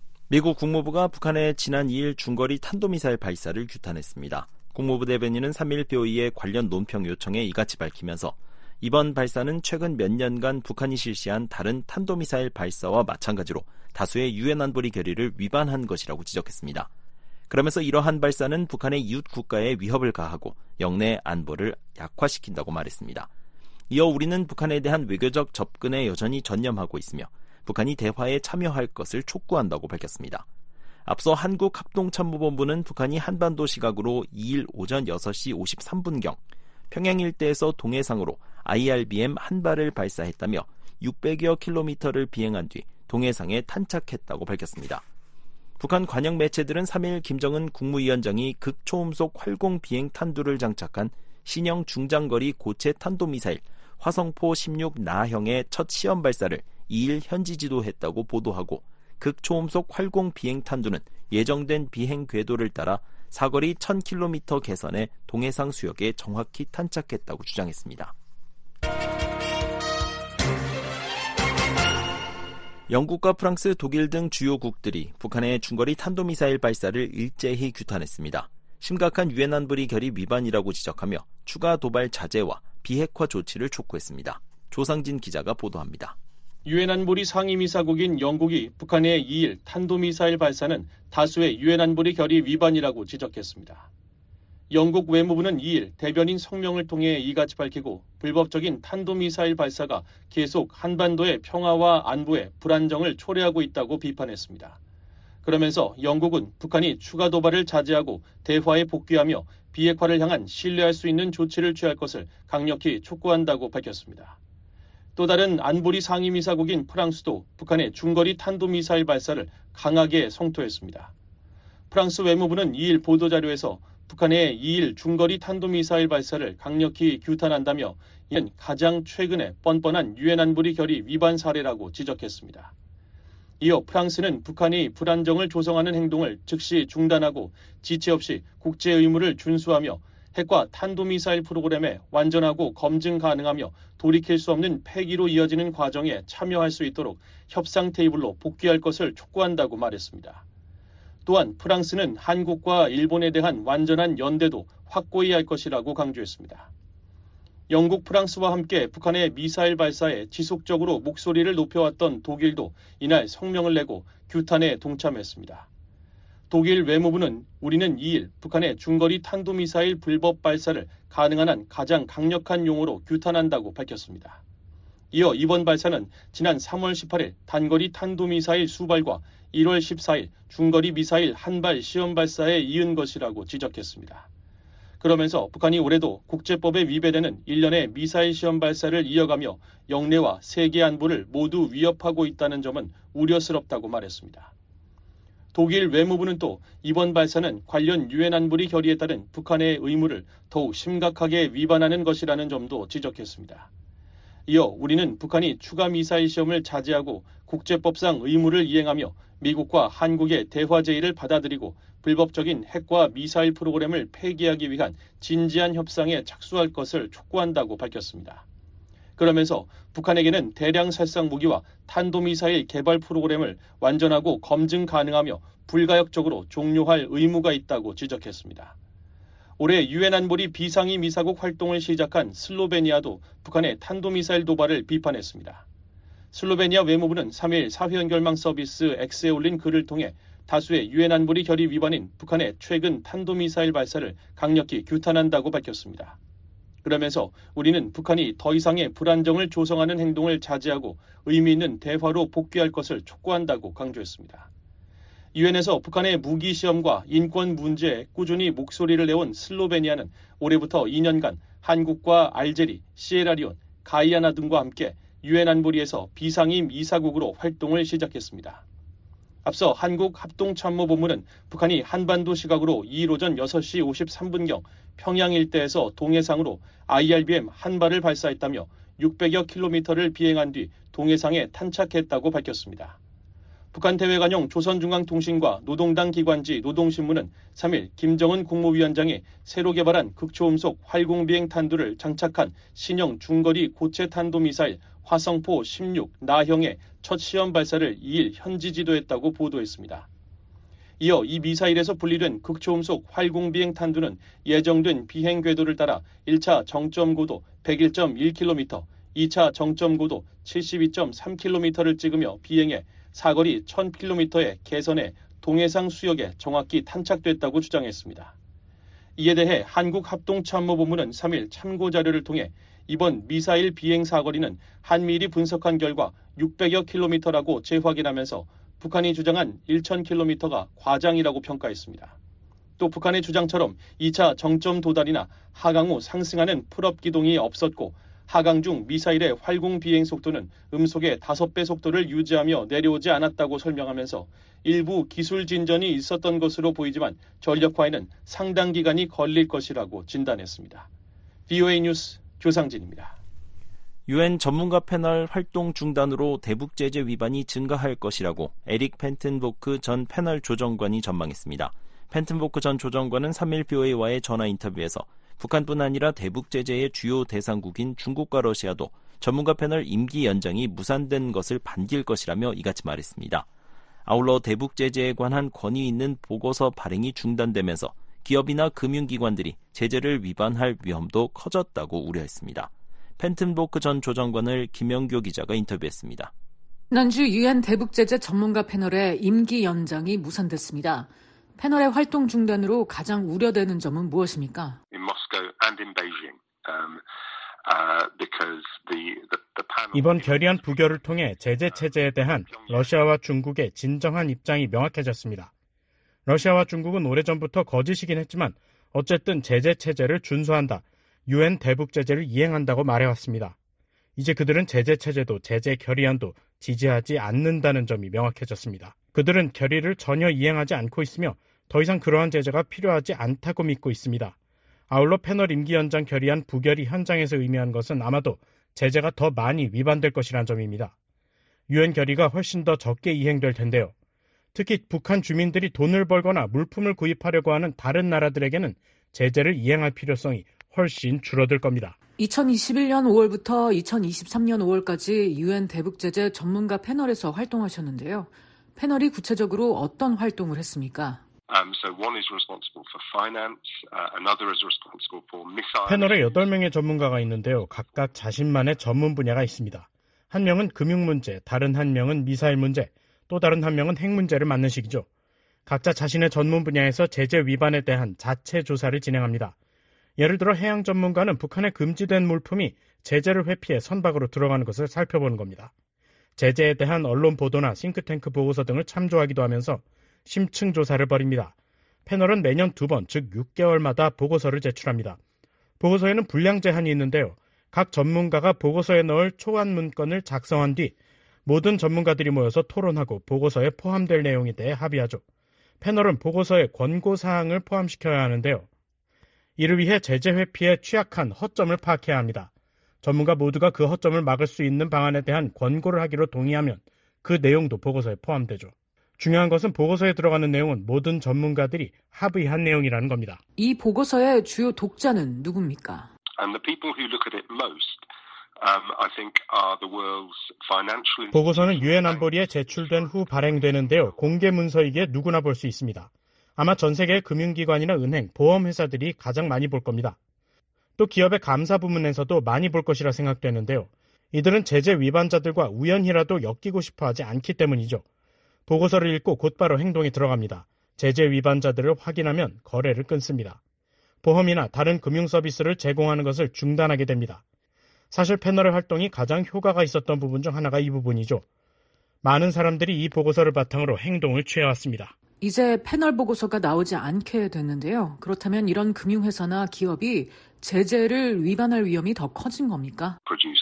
미국 국무부가 북한의 지난 이 일 중거리 탄도미사일 발사를 규탄했습니다. 국무부 대변인은 삼 일 비오이의 관련 논평 요청에 이같이 밝히면서 이번 발사는 최근 몇 년간 북한이 실시한 다른 탄도미사일 발사와 마찬가지로 다수의 유엔 안보리 결의를 위반한 것이라고 지적했습니다. 그러면서 이러한 발사는 북한의 이웃 국가에 위협을 가하고 영내 안보를 약화시킨다고 말했습니다. 이어 우리는 북한에 대한 외교적 접근에 여전히 전념하고 있으며 북한이 대화에 참여할 것을 촉구한다고 밝혔습니다. 앞서 한국합동참모본부는 북한이 한반도 시각으로 이 일 오전 여섯 시 오십삼 분경 평양 일대에서 동해상으로 아이알비엠 한 발을 발사했다며 육백여 킬로미터를 비행한 뒤 동해상에 탄착했다고 밝혔습니다. 북한 관영 매체들은 삼 일 김정은 국무위원장이 극초음속 활공 비행 탄두를 장착한 신형 중장거리 고체 탄도미사일 화성포 십육 나형의 첫 시험 발사를 이 일 현지 지도했다고 보도하고 극초음속 활공 비행 탄두는 예정된 비행 궤도를 따라 사거리 천 킬로미터 개선해 동해상 수역에 정확히 탄착했다고 주장했습니다. 영국과 프랑스, 독일 등 주요국들이 북한의 중거리 탄도미사일 발사를 일제히 규탄했습니다. 심각한 유엔 안보리 결의 위반이라고 지적하며 추가 도발 자제와 비핵화 조치를 촉구했습니다. 조상진 기자가 보도합니다. 유엔 안보리 상임이사국인 영국이 북한의 이 일 탄도미사일 발사는 다수의 유엔 안보리 결의 위반이라고 지적했습니다. 영국 외무부는 이 일 대변인 성명을 통해 이같이 밝히고 불법적인 탄도미사일 발사가 계속 한반도의 평화와 안보에 불안정을 초래하고 있다고 비판했습니다. 그러면서 영국은 북한이 추가 도발을 자제하고 대화에 복귀하며 비핵화를 향한 신뢰할 수 있는 조치를 취할 것을 강력히 촉구한다고 밝혔습니다. 또 다른 안보리 상임이사국인 프랑스도 북한의 중거리 탄도미사일 발사를 강하게 성토했습니다. 프랑스 외무부는 이 일 보도자료에서 북한의 이 일 중거리 탄도미사일 발사를 강력히 규탄한다며 이는 가장 최근의 뻔뻔한 유엔 안보리 결의 위반 사례라고 지적했습니다. 이어 프랑스는 북한이 불안정을 조성하는 행동을 즉시 중단하고 지체 없이 국제 의무를 준수하며 핵과 탄도미사일 프로그램에 완전하고 검증 가능하며 돌이킬 수 없는 폐기로 이어지는 과정에 참여할 수 있도록 협상 테이블로 복귀할 것을 촉구한다고 말했습니다. 또한 프랑스는 한국과 일본에 대한 완전한 연대도 확고히 할 것이라고 강조했습니다. 영국, 프랑스와 함께 북한의 미사일 발사에 지속적으로 목소리를 높여왔던 독일도 이날 성명을 내고 규탄에 동참했습니다. 독일 외무부는 우리는 이일 북한의 중거리 탄도미사일 불법 발사를 가능한 한 가장 강력한 용어로 규탄한다고 밝혔습니다. 이어 이번 발사는 지난 삼월 십팔일 단거리 탄도미사일 수발과 일월 십사일 중거리 미사일 한 발 시험 발사에 이은 것이라고 지적했습니다. 그러면서 북한이 올해도 국제법에 위배되는 일련의 미사일 시험 발사를 이어가며 영내와 세계 안보를 모두 위협하고 있다는 점은 우려스럽다고 말했습니다. 독일 외무부는 또 이번 발사는 관련 유엔 안보리 결의에 따른 북한의 의무를 더욱 심각하게 위반하는 것이라는 점도 지적했습니다. 이어 우리는 북한이 추가 미사일 시험을 자제하고 국제법상 의무를 이행하며 미국과 한국의 대화 제의를 받아들이고 불법적인 핵과 미사일 프로그램을 폐기하기 위한 진지한 협상에 착수할 것을 촉구한다고 밝혔습니다. 그러면서 북한에게는 대량 살상 무기와 탄도미사일 개발 프로그램을 완전하고 검증 가능하며 불가역적으로 종료할 의무가 있다고 지적했습니다. 올해 유엔 안보리 비상임이사국 활동을 시작한 슬로베니아도 북한의 탄도미사일 도발을 비판했습니다. 슬로베니아 외무부는 삼일 사회연결망 서비스 X에 올린 글을 통해 다수의 유엔 안보리 결의 위반인 북한의 최근 탄도미사일 발사를 강력히 규탄한다고 밝혔습니다. 그러면서 우리는 북한이 더 이상의 불안정을 조성하는 행동을 자제하고 의미 있는 대화로 복귀할 것을 촉구한다고 강조했습니다. 유엔에서 북한의 무기 시험과 인권 문제에 꾸준히 목소리를 내온 슬로베니아는 올해부터 이 년간 한국과 알제리, 시에라리온, 가이아나 등과 함께 유엔 안보리에서 비상임 이사국으로 활동을 시작했습니다. 앞서 한국합동참모본부는 북한이 한반도 시각으로 이일 오전 여섯 시 오십삼 분경 평양 일대에서 동해상으로 아이알비엠 한 발을 발사했다며 육백여 킬로미터를 비행한 뒤 동해상에 탄착했다고 밝혔습니다. 북한 대외관용 조선중앙통신과 노동당 기관지 노동신문은 삼일 김정은 국무위원장이 새로 개발한 극초음속 활공비행 탄두를 장착한 신형 중거리 고체 탄도미사일 화성포 십육 나형의 첫 시험 발사를 이일 현지 지도했다고 보도했습니다. 이어 이 미사일에서 분리된 극초음속 활공비행 탄두는 예정된 비행 궤도를 따라 일 차 정점 고도 백일 점 일 킬로미터, 이 차 정점 고도 칠십이 점 삼 킬로미터를 찍으며 비행해 사거리 천 킬로미터의 개선해 동해상 수역에 정확히 탄착됐다고 주장했습니다. 이에 대해 한국합동참모본부는 삼일 참고 자료를 통해 이번 미사일 비행 사거리는 한미일이 분석한 결과 육백여 킬로미터라고 재확인하면서 북한이 주장한 천 킬로미터가 과장이라고 평가했습니다. 또 북한의 주장처럼 이 차 정점 도달이나 하강 후 상승하는 풀업 기동이 없었고 하강 중 미사일의 활공 비행 속도는 음속의 다섯 배 속도를 유지하며 내려오지 않았다고 설명하면서 일부 기술 진전이 있었던 것으로 보이지만 전력화에는 상당 기간이 걸릴 것이라고 진단했습니다. 브이오에이 뉴스 조상진입니다. 유엔 전문가 패널 활동 중단으로 대북 제재 위반이 증가할 것이라고 에릭 펜튼보크 전 패널 조정관이 전망했습니다. 펜튼보크 전 조정관은 삼일 브이오에이와의 전화 인터뷰에서 북한뿐 아니라 대북 제재의 주요 대상국인 중국과 러시아도 전문가 패널 임기 연장이 무산된 것을 반길 것이라며 이같이 말했습니다. 아울러 대북 제재에 관한 권위 있는 보고서 발행이 중단되면서 기업이나 금융기관들이 제재를 위반할 위험도 커졌다고 우려했습니다. 펜튼보크 전 조정관을 김영교 기자가 인터뷰했습니다. 지난주 유엔 대북제재 전문가 패널의 임기 연장이 무산됐습니다. 패널의 활동 중단으로 가장 우려되는 점은 무엇입니까? In Moscow and in Beijing, um, uh, because the, the, the panel... 이번 결의안 부결을 통해 제재 체제에 대한 러시아와 중국의 진정한 입장이 명확해졌습니다. 러시아와 중국은 오래전부터 거짓이긴 했지만 어쨌든 제재 체제를 준수한다. 유엔 대북 제재를 이행한다고 말해왔습니다. 이제 그들은 제재 체제도 제재 결의안도 지지하지 않는다는 점이 명확해졌습니다. 그들은 결의를 전혀 이행하지 않고 있으며 더 이상 그러한 제재가 필요하지 않다고 믿고 있습니다. 아울러 패널 임기 연장 결의안 부결이 현장에서 의미한 것은 아마도 제재가 더 많이 위반될 것이란 점입니다. 유엔 결의가 훨씬 더 적게 이행될 텐데요. 특히 북한 주민들이 돈을 벌거나 물품을 구입하려고 하는 다른 나라들에게는 제재를 이행할 필요성이 훨씬 줄어들 겁니다. 이천이십일 년 오월부터 이천이십삼 년 오월까지 유엔 대북제재 전문가 패널에서 활동하셨는데요. 패널이 구체적으로 어떤 활동을 했습니까? Um, so one is responsible for finance, uh, another is responsible for missile. 패널에 여덟 명의 전문가가 있는데요. 각각 자신만의 전문 분야가 있습니다. 한 명은 금융 문제, 다른 한 명은 미사일 문제, 또 다른 한 명은 핵 문제를 맡는 식이죠. 각자 자신의 전문 분야에서 제재 위반에 대한 자체 조사를 진행합니다. 예를 들어 해양 전문가는 북한에 금지된 물품이 제재를 회피해 선박으로 들어가는 것을 살펴보는 겁니다. 제재에 대한 언론 보도나 싱크탱크 보고서 등을 참조하기도 하면서 심층 조사를 벌입니다. 패널은 매년 두 번, 즉 육 개월마다 보고서를 제출합니다. 보고서에는 분량 제한이 있는데요. 각 전문가가 보고서에 넣을 초안 문건을 작성한 뒤 모든 전문가들이 모여서 토론하고 보고서에 포함될 내용에 대해 합의하죠. 패널은 보고서에 권고사항을 포함시켜야 하는데요. 이를 위해 제재 회피에 취약한 허점을 파악해야 합니다. 전문가 모두가 그 허점을 막을 수 있는 방안에 대한 권고를 하기로 동의하면 그 내용도 보고서에 포함되죠. 중요한 것은 보고서에 들어가는 내용은 모든 전문가들이 합의한 내용이라는 겁니다. 이 보고서의 주요 독자는 누굽니까? And the people who look at it most, um, I think, are the world's financial. 보고서는 유엔 안보리에 제출된 후 발행되는데요. 공개 문서이기에 누구나 볼 수 있습니다. 아마 전 세계의 금융기관이나 은행, 보험회사들이 가장 많이 볼 겁니다. 또 기업의 감사 부문에서도 많이 볼 것이라 생각되는데요. 이들은 제재 위반자들과 우연히라도 엮이고 싶어 하지 않기 때문이죠. 보고서를 읽고 곧바로 행동에 들어갑니다. 제재 위반자들을 확인하면 거래를 끊습니다. 보험이나 다른 금융 서비스를 제공하는 것을 중단하게 됩니다. 사실 패널의 활동이 가장 효과가 있었던 부분 중 하나가 이 부분이죠. 많은 사람들이 이 보고서를 바탕으로 행동을 취해왔습니다. 이제 패널 보고서가 나오지 않게 됐는데요. 그렇다면 이런 금융회사나 기업이 제재를 위반할 위험이 더 커진 겁니까?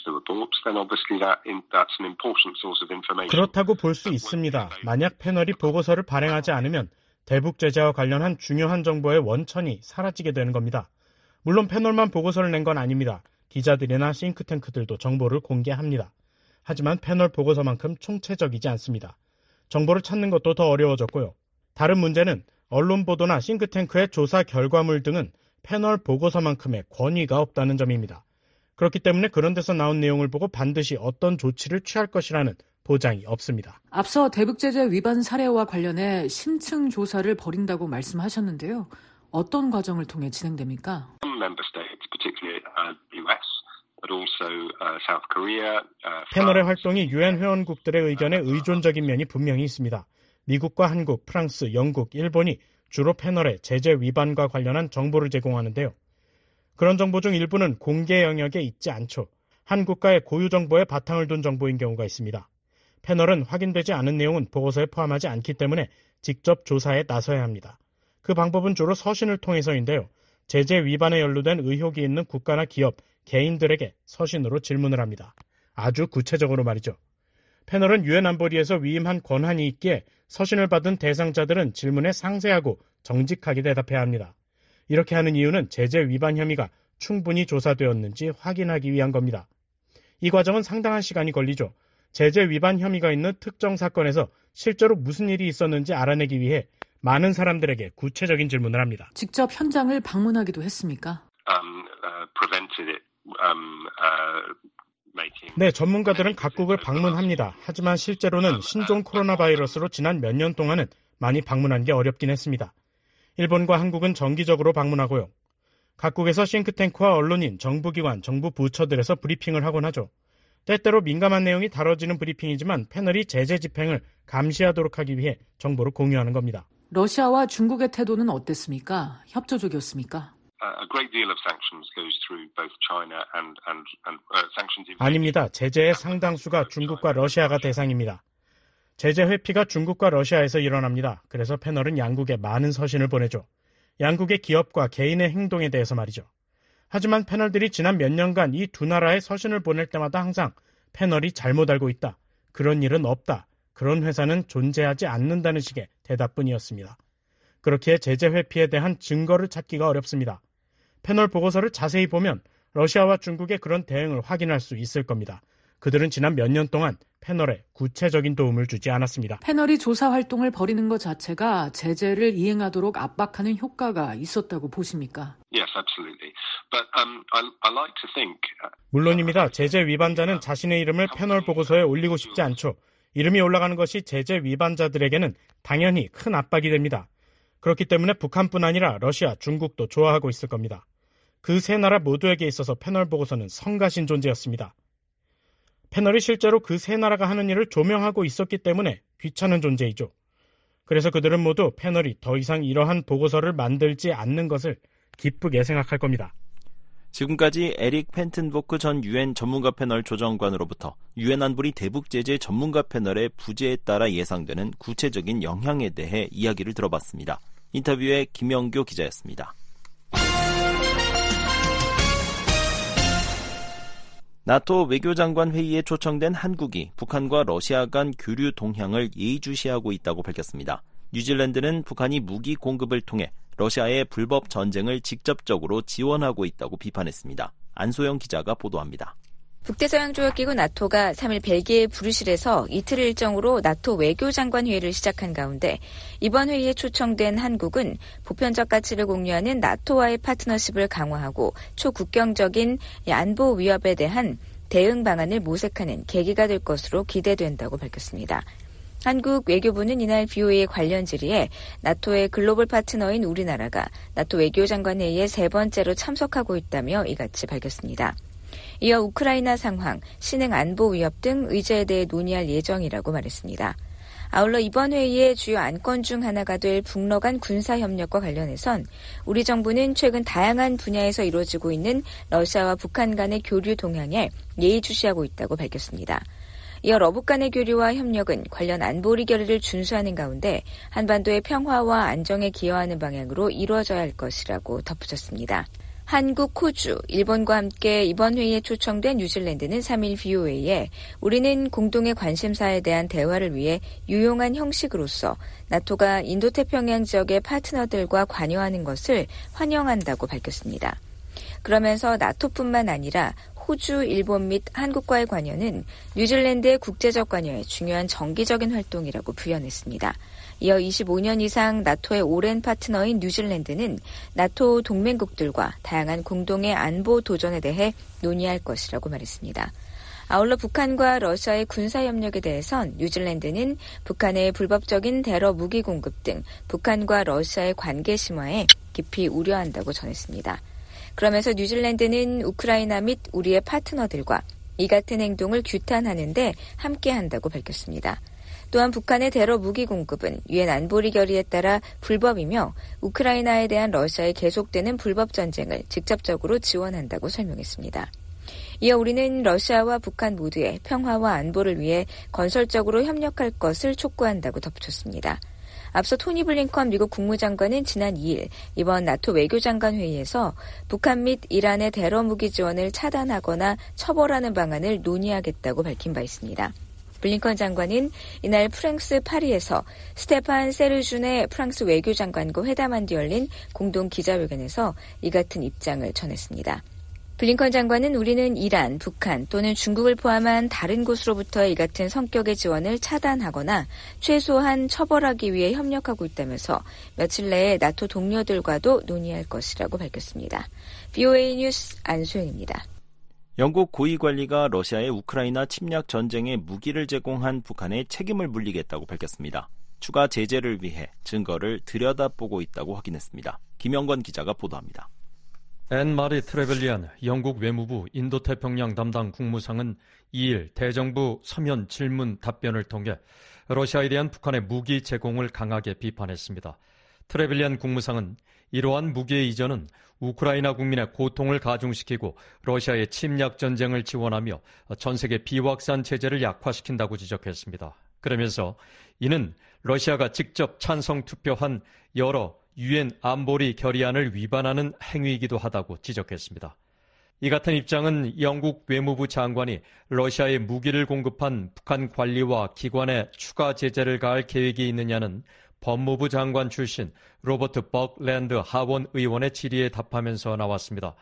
그렇다고 볼 수 있습니다. 만약 패널이 보고서를 발행하지 않으면 대북 제재와 관련한 중요한 정보의 원천이 사라지게 되는 겁니다. 물론 패널만 보고서를 낸 건 아닙니다. 기자들이나 싱크탱크들도 정보를 공개합니다. 하지만 패널 보고서만큼 총체적이지 않습니다. 정보를 찾는 것도 더 어려워졌고요. 다른 문제는 언론 보도나 싱크탱크의 조사 결과물 등은 패널 보고서만큼의 권위가 없다는 점입니다. 그렇기 때문에 그런 데서 나온 내용을 보고 반드시 어떤 조치를 취할 것이라는 보장이 없습니다. 앞서 대북제재 위반 사례와 관련해 심층 조사를 벌인다고 말씀하셨는데요. 어떤 과정을 통해 진행됩니까? 패널의 활동이 유엔 회원국들의 의견에 의존적인 면이 분명히 있습니다. 미국과 한국, 프랑스, 영국, 일본이 주로 패널의 제재 위반과 관련한 정보를 제공하는데요. 그런 정보 중 일부는 공개 영역에 있지 않죠. 한 국가의 고유 정보에 바탕을 둔 정보인 경우가 있습니다. 패널은 확인되지 않은 내용은 보고서에 포함하지 않기 때문에 직접 조사에 나서야 합니다. 그 방법은 주로 서신을 통해서인데요. 제재 위반에 연루된 의혹이 있는 국가나 기업, 개인들에게 서신으로 질문을 합니다. 아주 구체적으로 말이죠. 패널은 유엔 안보리에서 위임한 권한이 있기에 서신을 받은 대상자들은 질문에 상세하고 정직하게 대답해야 합니다. 이렇게 하는 이유는 제재 위반 혐의가 충분히 조사되었는지 확인하기 위한 겁니다. 이 과정은 상당한 시간이 걸리죠. 제재 위반 혐의가 있는 특정 사건에서 실제로 무슨 일이 있었는지 알아내기 위해 많은 사람들에게 구체적인 질문을 합니다. 직접 현장을 방문하기도 했습니까? Um, uh, prevented it, um, uh... 네, 전문가들은 각국을 방문합니다. 하지만 실제로는 신종 코로나 바이러스로 지난 몇 년 동안은 많이 방문한 게 어렵긴 했습니다. 일본과 한국은 정기적으로 방문하고요. 각국에서 싱크탱크와 언론인, 정부기관, 정부 부처들에서 브리핑을 하곤 하죠. 때때로 민감한 내용이 다뤄지는 브리핑이지만 패널이 제재 집행을 감시하도록 하기 위해 정보를 공유하는 겁니다. 러시아와 중국의 태도는 어땠습니까? 협조적이었습니까? 아닙니다. 제재의 상당수가 중국과 러시아가 대상입니다. 제재 회피가 중국과 러시아에서 일어납니다. 그래서 패널은 양국에 많은 서신을 보내죠. 양국의 기업과 개인의 행동에 대해서 말이죠. 하지만 패널들이 지난 몇 년간 이 두 나라에 서신을 보낼 때마다 항상 패널이 잘못 알고 있다. 그런 일은 없다. 그런 회사는 존재하지 않는다는 식의 대답뿐이었습니다. 그렇기에 제재 회피에 대한 증거를 찾기가 어렵습니다. 패널 보고서를 자세히 보면 러시아와 중국의 그런 대응을 확인할 수 있을 겁니다. 그들은 지난 몇 년 동안 패널에 구체적인 도움을 주지 않았습니다. 패널이 조사 활동을 벌이는 것 자체가 제재를 이행하도록 압박하는 효과가 있었다고 보십니까? Yes, absolutely. But um, I, I like to think. 물론입니다. 제재 위반자는 자신의 이름을 패널 보고서에 올리고 싶지 않죠. 이름이 올라가는 것이 제재 위반자들에게는 당연히 큰 압박이 됩니다. 그렇기 때문에 북한뿐 아니라 러시아, 중국도 좋아하고 있을 겁니다. 그 세 나라 모두에게 있어서 패널 보고서는 성가신 존재였습니다. 패널이 실제로 그 세 나라가 하는 일을 조명하고 있었기 때문에 귀찮은 존재이죠. 그래서 그들은 모두 패널이 더 이상 이러한 보고서를 만들지 않는 것을 기쁘게 생각할 겁니다. 지금까지 에릭 펜튼보크 전 유엔 전문가 패널 조정관으로부터 유엔 안보리 대북 제재 전문가 패널의 부재에 따라 예상되는 구체적인 영향에 대해 이야기를 들어봤습니다. 인터뷰에 김영교 기자였습니다. 나토 외교장관 회의에 초청된 한국이 북한과 러시아 간 교류 동향을 예의주시하고 있다고 밝혔습니다. 뉴질랜드는 북한이 무기 공급을 통해 러시아의 불법 전쟁을 직접적으로 지원하고 있다고 비판했습니다. 안소영 기자가 보도합니다. 북대서양조약기구 나토가 삼 일 벨기에 브뤼셀에서 이틀 일정으로 나토 외교장관 회의를 시작한 가운데 이번 회의에 초청된 한국은 보편적 가치를 공유하는 나토와의 파트너십을 강화하고 초국경적인 안보 위협에 대한 대응 방안을 모색하는 계기가 될 것으로 기대된다고 밝혔습니다. 한국 외교부는 이날 비오에이 관련 질의에 나토의 글로벌 파트너인 우리나라가 나토 외교장관 회의에 세 번째로 참석하고 있다며 이같이 밝혔습니다. 이어 우크라이나 상황, 신흥 안보 위협 등 의제에 대해 논의할 예정이라고 말했습니다. 아울러 이번 회의의 주요 안건 중 하나가 될 북러 간 군사협력과 관련해선 우리 정부는 최근 다양한 분야에서 이루어지고 있는 러시아와 북한 간의 교류 동향에 예의주시하고 있다고 밝혔습니다. 이어 러북 간의 교류와 협력은 관련 안보리 결의를 준수하는 가운데 한반도의 평화와 안정에 기여하는 방향으로 이루어져야 할 것이라고 덧붙였습니다. 한국, 호주, 일본과 함께 이번 회의에 초청된 뉴질랜드는 삼 일 비오에이에 우리는 공동의 관심사에 대한 대화를 위해 유용한 형식으로서 나토가 인도태평양 지역의 파트너들과 관여하는 것을 환영한다고 밝혔습니다. 그러면서 나토뿐만 아니라 호주, 일본 및 한국과의 관여는 뉴질랜드의 국제적 관여에 중요한 정기적인 활동이라고 표현했습니다. 이어 이십오 년 이상 나토의 오랜 파트너인 뉴질랜드는 나토 동맹국들과 다양한 공동의 안보 도전에 대해 논의할 것이라고 말했습니다. 아울러 북한과 러시아의 군사협력에 대해선 뉴질랜드는 북한의 불법적인 테러 무기 공급 등 북한과 러시아의 관계 심화에 깊이 우려한다고 전했습니다. 그러면서 뉴질랜드는 우크라이나 및 우리의 파트너들과 이 같은 행동을 규탄하는 데 함께한다고 밝혔습니다. 또한 북한의 테러 무기 공급은 유엔 안보리 결의에 따라 불법이며 우크라이나에 대한 러시아의 계속되는 불법 전쟁을 직접적으로 지원한다고 설명했습니다. 이어 우리는 러시아와 북한 모두의 평화와 안보를 위해 건설적으로 협력할 것을 촉구한다고 덧붙였습니다. 앞서 토니 블링컨 미국 국무장관은 지난 이 일 이번 나토 외교장관 회의에서 북한 및 이란의 테러 무기 지원을 차단하거나 처벌하는 방안을 논의하겠다고 밝힌 바 있습니다. 블링컨 장관은 이날 프랑스 파리에서 스테판 세르준의 프랑스 외교장관과 회담한 뒤 열린 공동 기자회견에서 이 같은 입장을 전했습니다. 블링컨 장관은 우리는 이란, 북한 또는 중국을 포함한 다른 곳으로부터의 이 같은 성격의 지원을 차단하거나 최소한 처벌하기 위해 협력하고 있다면서 며칠 내에 나토 동료들과도 논의할 것이라고 밝혔습니다. 비오에이 뉴스 안소영입니다. 영국 고위관리가 러시아의 우크라이나 침략 전쟁에 무기를 제공한 북한에 책임을 물리겠다고 밝혔습니다. 추가 제재를 위해 증거를 들여다보고 있다고 확인했습니다. 김영권 기자가 보도합니다. 앤 마리 트레벨리안 영국 외무부 인도태평양 담당 국무상은 이 일 대정부 서면 질문 답변을 통해 러시아에 대한 북한의 무기 제공을 강하게 비판했습니다. 트레벨리안 국무상은 이러한 무기의 이전은 우크라이나 국민의 고통을 가중시키고 러시아의 침략 전쟁을 지원하며 전 세계 비확산 체제를 약화시킨다고 지적했습니다. 그러면서 이는 러시아가 직접 찬성 투표한 여러 유엔 안보리 결의안을 위반하는 행위이기도 하다고 지적했습니다. 이 같은 입장은 영국 외무부 장관이 러시아에 무기를 공급한 북한 관리와 기관에 추가 제재를 가할 계획이 있느냐는 법무부 장관 출신 로버트 버클랜드 하원 의원의 질의에 답하면서 나왔습니다.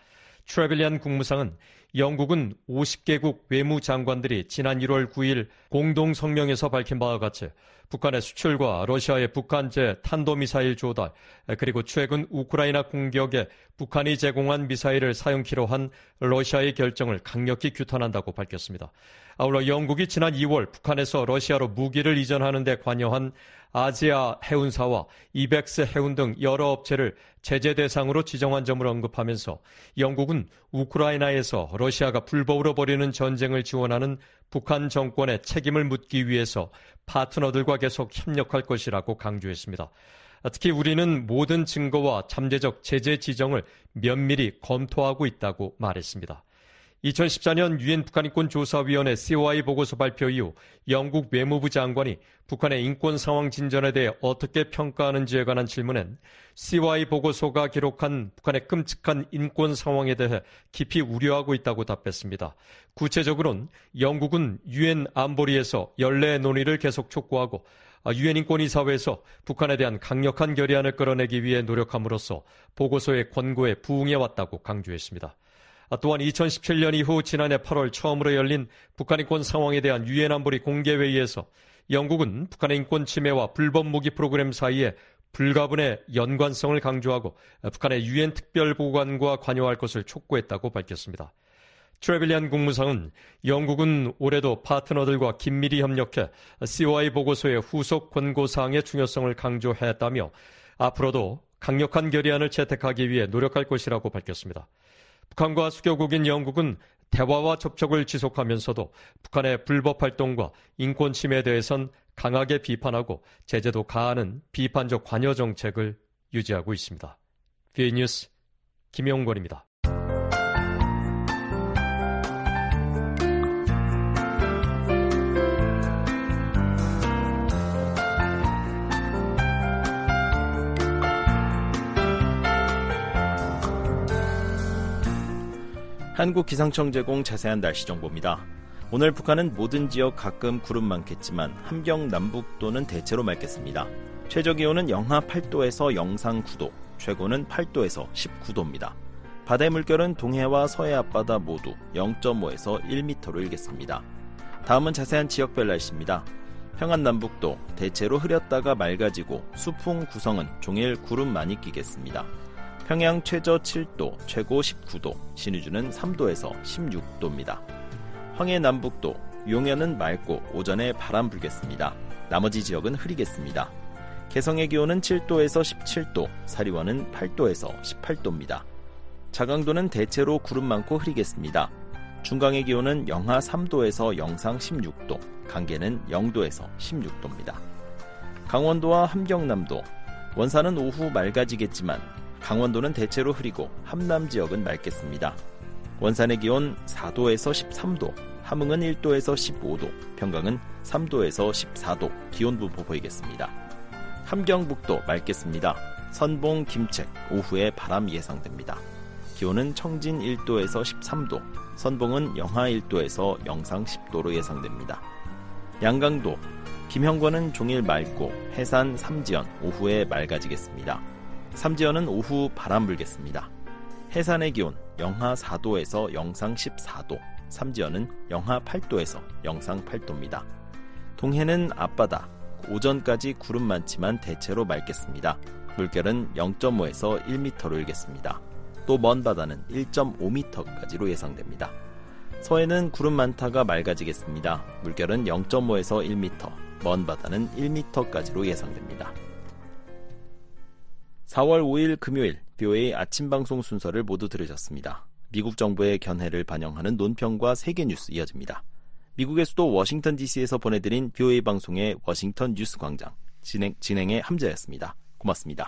트레벨리안 국무상은 영국은 오십 개국 외무장관들이 지난 일월 구일 공동 성명에서 밝힌 바와 같이 북한의 수출과 러시아의 북한제 탄도미사일 조달, 그리고 최근 우크라이나 공격에 북한이 제공한 미사일을 사용키로 한 러시아의 결정을 강력히 규탄한다고 밝혔습니다. 아울러 영국이 지난 이월 북한에서 러시아로 무기를 이전하는 데 관여한 아지아 해운사와 이백스 해운 등 여러 업체를 제재 대상으로 지정한 점을 언급하면서 영국은 우크라이나에서 러시아가 불법으로 벌이는 전쟁을 지원하는 북한 정권의 책임을 묻기 위해서 파트너들과 계속 협력할 것이라고 강조했습니다. 특히 우리는 모든 증거와 잠재적 제재 지정을 면밀히 검토하고 있다고 말했습니다. 이천십사년 유엔 북한인권조사위원회 씨오아이 보고서 발표 이후 영국 외무부 장관이 북한의 인권 상황 진전에 대해 어떻게 평가하는지에 관한 질문엔 씨오아이 보고서가 기록한 북한의 끔찍한 인권 상황에 대해 깊이 우려하고 있다고 답했습니다. 구체적으로는 영국은 유엔 안보리에서 연례 논의를 계속 촉구하고 유엔 인권이사회에서 북한에 대한 강력한 결의안을 끌어내기 위해 노력함으로써 보고서의 권고에 부응해왔다고 강조했습니다. 또한 이천십칠년 이후 지난해 팔월 처음으로 열린 북한 인권 상황에 대한 유엔 안보리 공개회의에서 영국은 북한의 인권 침해와 불법 무기 프로그램 사이에 불가분의 연관성을 강조하고 북한의 유엔 특별보관과 관여할 것을 촉구했다고 밝혔습니다. 트레벨리안 국무상은 영국은 올해도 파트너들과 긴밀히 협력해 씨오아이 보고서의 후속 권고사항의 중요성을 강조했다며 앞으로도 강력한 결의안을 채택하기 위해 노력할 것이라고 밝혔습니다. 북한과 수교국인 영국은 대화와 접촉을 지속하면서도 북한의 불법 활동과 인권 침해에 대해선 강하게 비판하고 제재도 가하는 비판적 관여 정책을 유지하고 있습니다. 비오에이 뉴스 김용권입니다. 한국기상청 제공 자세한 날씨 정보입니다. 오늘 북한은 모든 지역 가끔 구름 많겠지만 함경 남북도는 대체로 맑겠습니다. 최저기온은 영하 팔도에서 영상 구도, 최고는 팔도에서 십구도입니다. 바다의 물결은 동해와 서해 앞바다 모두 영점오에서 일 미터로 일겠습니다. 다음은 자세한 지역별 날씨입니다. 평안 남북도 대체로 흐렸다가 맑아지고 수풍 구성은 종일 구름 많이 끼겠습니다. 평양 최저 칠도, 최고 십구도, 신의주는 삼도에서 십육도입니다. 황해 남북도, 용현은 맑고 오전에 바람 불겠습니다. 나머지 지역은 흐리겠습니다. 개성의 기온은 칠도에서 십칠도, 사리원은 팔도에서 십팔도입니다. 자강도는 대체로 구름 많고 흐리겠습니다. 중강의 기온은 영하 삼도에서 영상 십육도, 강계는 영도에서 십육도입니다. 강원도와 함경남도, 원산은 오후 맑아지겠지만 강원도는 대체로 흐리고 함남 지역은 맑겠습니다. 원산의 기온 사도에서 십삼도, 함흥은 일도에서 십오도, 평강은 삼도에서 십사도, 기온분포 보이겠습니다. 함경북도 맑겠습니다. 선봉, 김책, 오후에 바람 예상됩니다. 기온은 청진 일도에서 십삼도, 선봉은 영하 일도에서 영상 십도로 예상됩니다. 양강도, 김형권은 종일 맑고 해산 삼지연, 오후에 맑아지겠습니다. 삼지연은 오후 바람 불겠습니다. 해산의 기온 영하 사도에서 영상 십사도, 삼지연은 영하 팔도에서 영상 팔도입니다. 동해는 앞바다, 오전까지 구름 많지만 대체로 맑겠습니다. 물결은 영점오에서 일 미터로 일겠습니다. 또 먼 바다는 일 점 오 미터까지로 예상됩니다. 서해는 구름 많다가 맑아지겠습니다. 물결은 영점오에서 일 미터, 먼 바다는 일 미터까지로 예상됩니다. 사월 오일 금요일 비오에이 아침 방송 순서를 모두 들으셨습니다. 미국 정부의 견해를 반영하는 논평과 세계 뉴스 이어집니다. 미국의 수도 워싱턴 디씨에서 보내드린 비오에이 방송의 워싱턴 뉴스 광장 진행, 진행의 함자였습니다. 고맙습니다.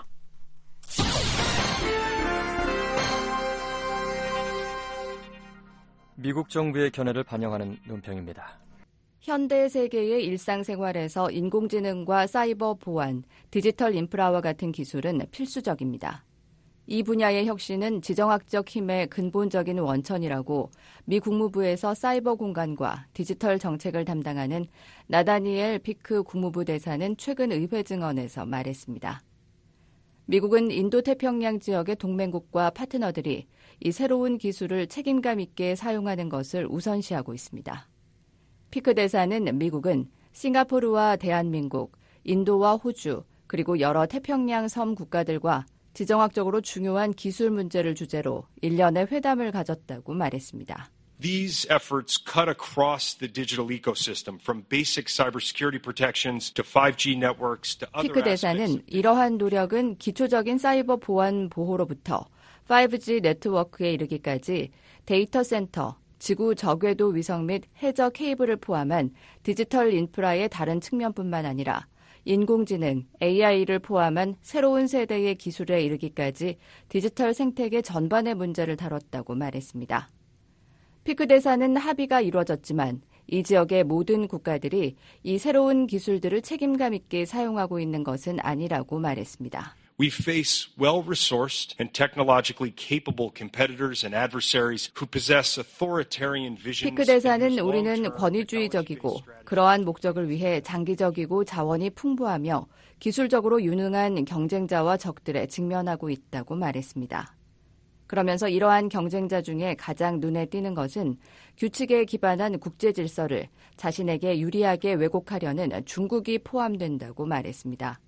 미국 정부의 견해를 반영하는 논평입니다. 현대 세계의 일상생활에서 인공지능과 사이버 보안, 디지털 인프라와 같은 기술은 필수적입니다. 이 분야의 혁신은 지정학적 힘의 근본적인 원천이라고 미 국무부에서 사이버 공간과 디지털 정책을 담당하는 나다니엘 피크 국무부 대사는 최근 의회 증언에서 말했습니다. 미국은 인도태평양 지역의 동맹국과 파트너들이 이 새로운 기술을 책임감 있게 사용하는 것을 우선시하고 있습니다. 피크 대사는 미국은 싱가포르와 대한민국, 인도와 호주, 그리고 여러 태평양 섬 국가들과 지정학적으로 중요한 기술 문제를 주제로 일련의 회담을 가졌다고 말했습니다. These efforts cut across the digital ecosystem from basic cybersecurity protections to five G networks to other 피크 대사는 이러한 노력은 기초적인 사이버 보안 보호로부터 파이브 지 네트워크에 이르기까지 데이터 센터, 지구 저궤도 위성 및 해저 케이블을 포함한 디지털 인프라의 다른 측면뿐만 아니라 인공지능, 에이아이를 포함한 새로운 세대의 기술에 이르기까지 디지털 생태계 전반의 문제를 다뤘다고 말했습니다. 피크 대사는 합의가 이루어졌지만 이 지역의 모든 국가들이 이 새로운 기술들을 책임감 있게 사용하고 있는 것은 아니라고 말했습니다. We face well-resourced and technologically capable competitors and adversaries who possess authoritarian visions. 피크 대사는 우리는 권위주의적이고 그러한 목적을 위해 장기적이고 자원이 풍부하며 기술적으로 유능한 경쟁자와 적들에 직면하고 있다고 말했습니다. 그러면서 이러한 경쟁자 중에 가장 눈에 띄는 것은 규칙에 기반한 국제 질서를 자신에게 유리하게 왜곡하려는 중국이 포함된다고 말했습니다.